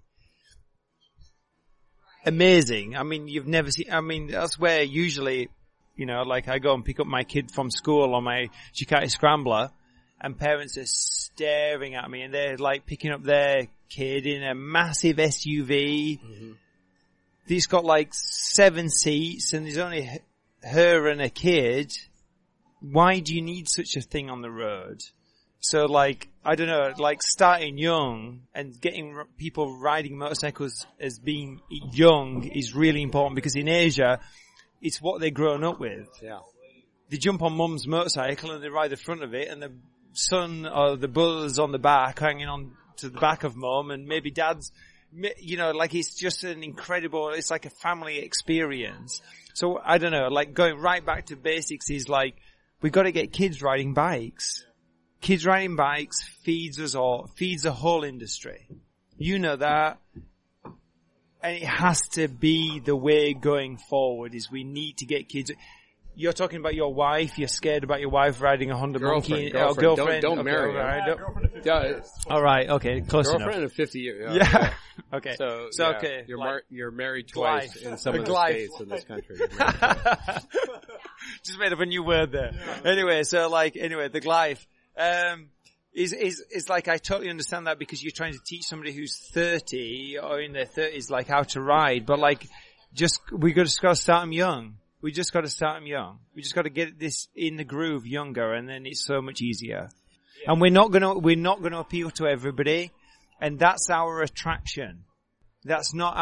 Amazing. I mean, you've never seen, that's where usually, like I go and pick up my kid from school on my Ducati Scrambler, and parents are staring at me, and they're like picking up their kid in a massive SUV. Mm-hmm. It's got like 7 seats, and there's only her and a kid. Why do you need such a thing on the road? So like, I don't know, like starting young and getting people riding motorcycles as being young is really important, because in Asia, it's what they're grown up with. Yeah. They jump on mum's motorcycle and they ride the front of it, and the son or the brother's on the back, hanging on to the back of mum, and maybe dad's, like it's just an incredible, it's like a family experience. So I don't know, like going right back to basics is like, we've got to get kids riding bikes. Kids riding bikes feeds the whole industry. You know that. And it has to be the way going forward, is we need to get kids. You're talking about your wife. You're scared about your wife riding a Honda Monkey. Girlfriend. Don't okay, marry her. right. Yeah. All right. Okay. Close Girlfriend enough. in 50 years. Yeah. Okay. So yeah, okay. You're married twice in some of the states in this country. Just made up a new word there. Anyway, the Glyph. Is like, I totally understand that, because you're trying to teach somebody who's 30 or in their 30s, like, how to ride, but like, we just gotta start them young. We just gotta start them young. We just gotta get this in the groove younger, and then it's so much easier. Yeah. And we're not gonna appeal to everybody, and that's our attraction. That's not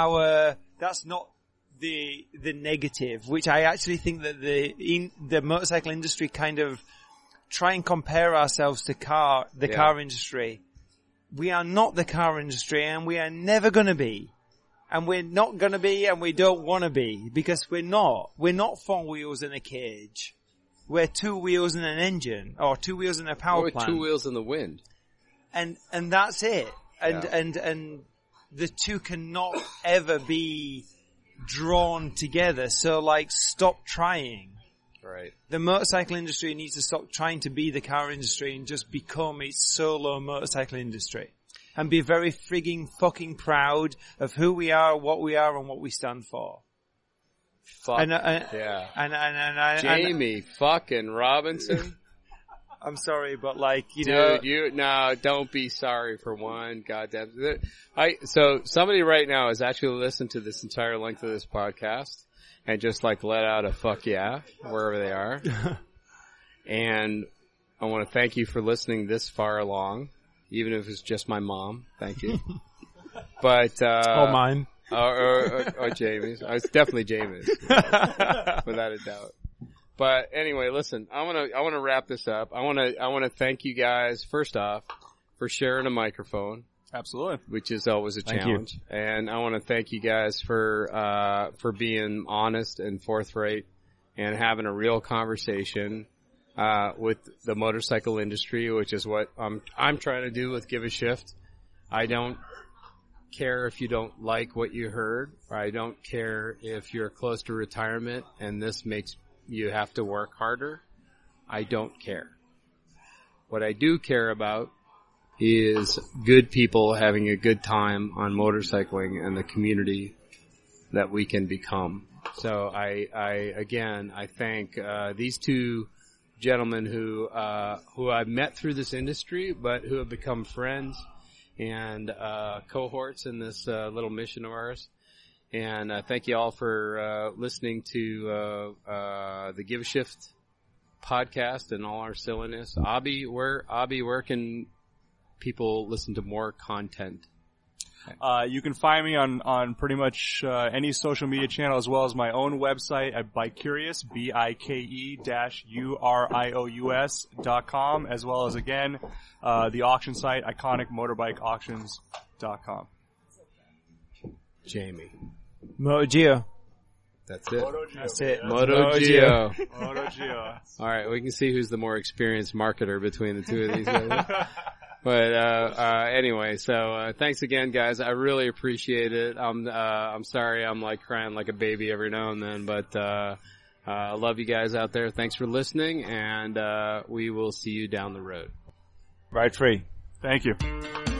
the negative, which I actually think that the motorcycle industry kind of try and compare ourselves to the car industry. We are not the car industry, and we are never going to be. And we're not going to be, and we don't want to be, because we're not. We're not 4 wheels in a cage. We're 2 wheels in an engine, or 2 wheels in a power plant. 2 wheels in the wind. And that's it. And the two cannot ever be drawn together. So like, stop trying. Right. The motorcycle industry needs to stop trying to be the car industry and just become its solo motorcycle industry. And be very frigging fucking proud of who we are, what we are, and what we stand for. Fuck. Yeah. And Jamie fucking Robinson. I'm sorry, but like, Dude, don't be sorry for one goddamn. So somebody right now has actually listened to this entire length of this podcast and just like let out a fuck yeah, wherever they are. And I want to thank you for listening this far along, even if it's just my mom. Thank you. But, or mine. Or Jamie's. It's definitely Jamie's. Without a doubt. But anyway, listen, I want to wrap this up. I want to thank you guys first off for sharing a microphone. Absolutely. Which is always a challenge. And I want to thank you guys for being honest and forthright and having a real conversation with the motorcycle industry, which is what I'm trying to do with Give a Shift. I don't care if you don't like what you heard, or I don't care if you're close to retirement and this makes you have to work harder. I don't care. What I do care about is good people having a good time on motorcycling and the community that we can become. So I thank these two gentlemen who I've met through this industry, but who have become friends and cohorts in this little mission of ours. And thank you all for listening to the Give a Shift podcast and all our silliness. Abhi, where can people listen to more content? You can find me on pretty much any social media channel, as well as my own website at Bikerious, BIKE-URIOUS.com, as well as, again, the auction site, iconicmotorbikeauctions.com. Jamie. MotoGeo. That's it. That's it. MotoGeo. MotoGeo. All right, we can see who's the more experienced marketer between the two of these guys. But anyway, so thanks again, guys. I really appreciate it. I'm sorry I'm like crying like a baby every now and then, but I love you guys out there. Thanks for listening, and we will see you down the road. Ride free. Thank you.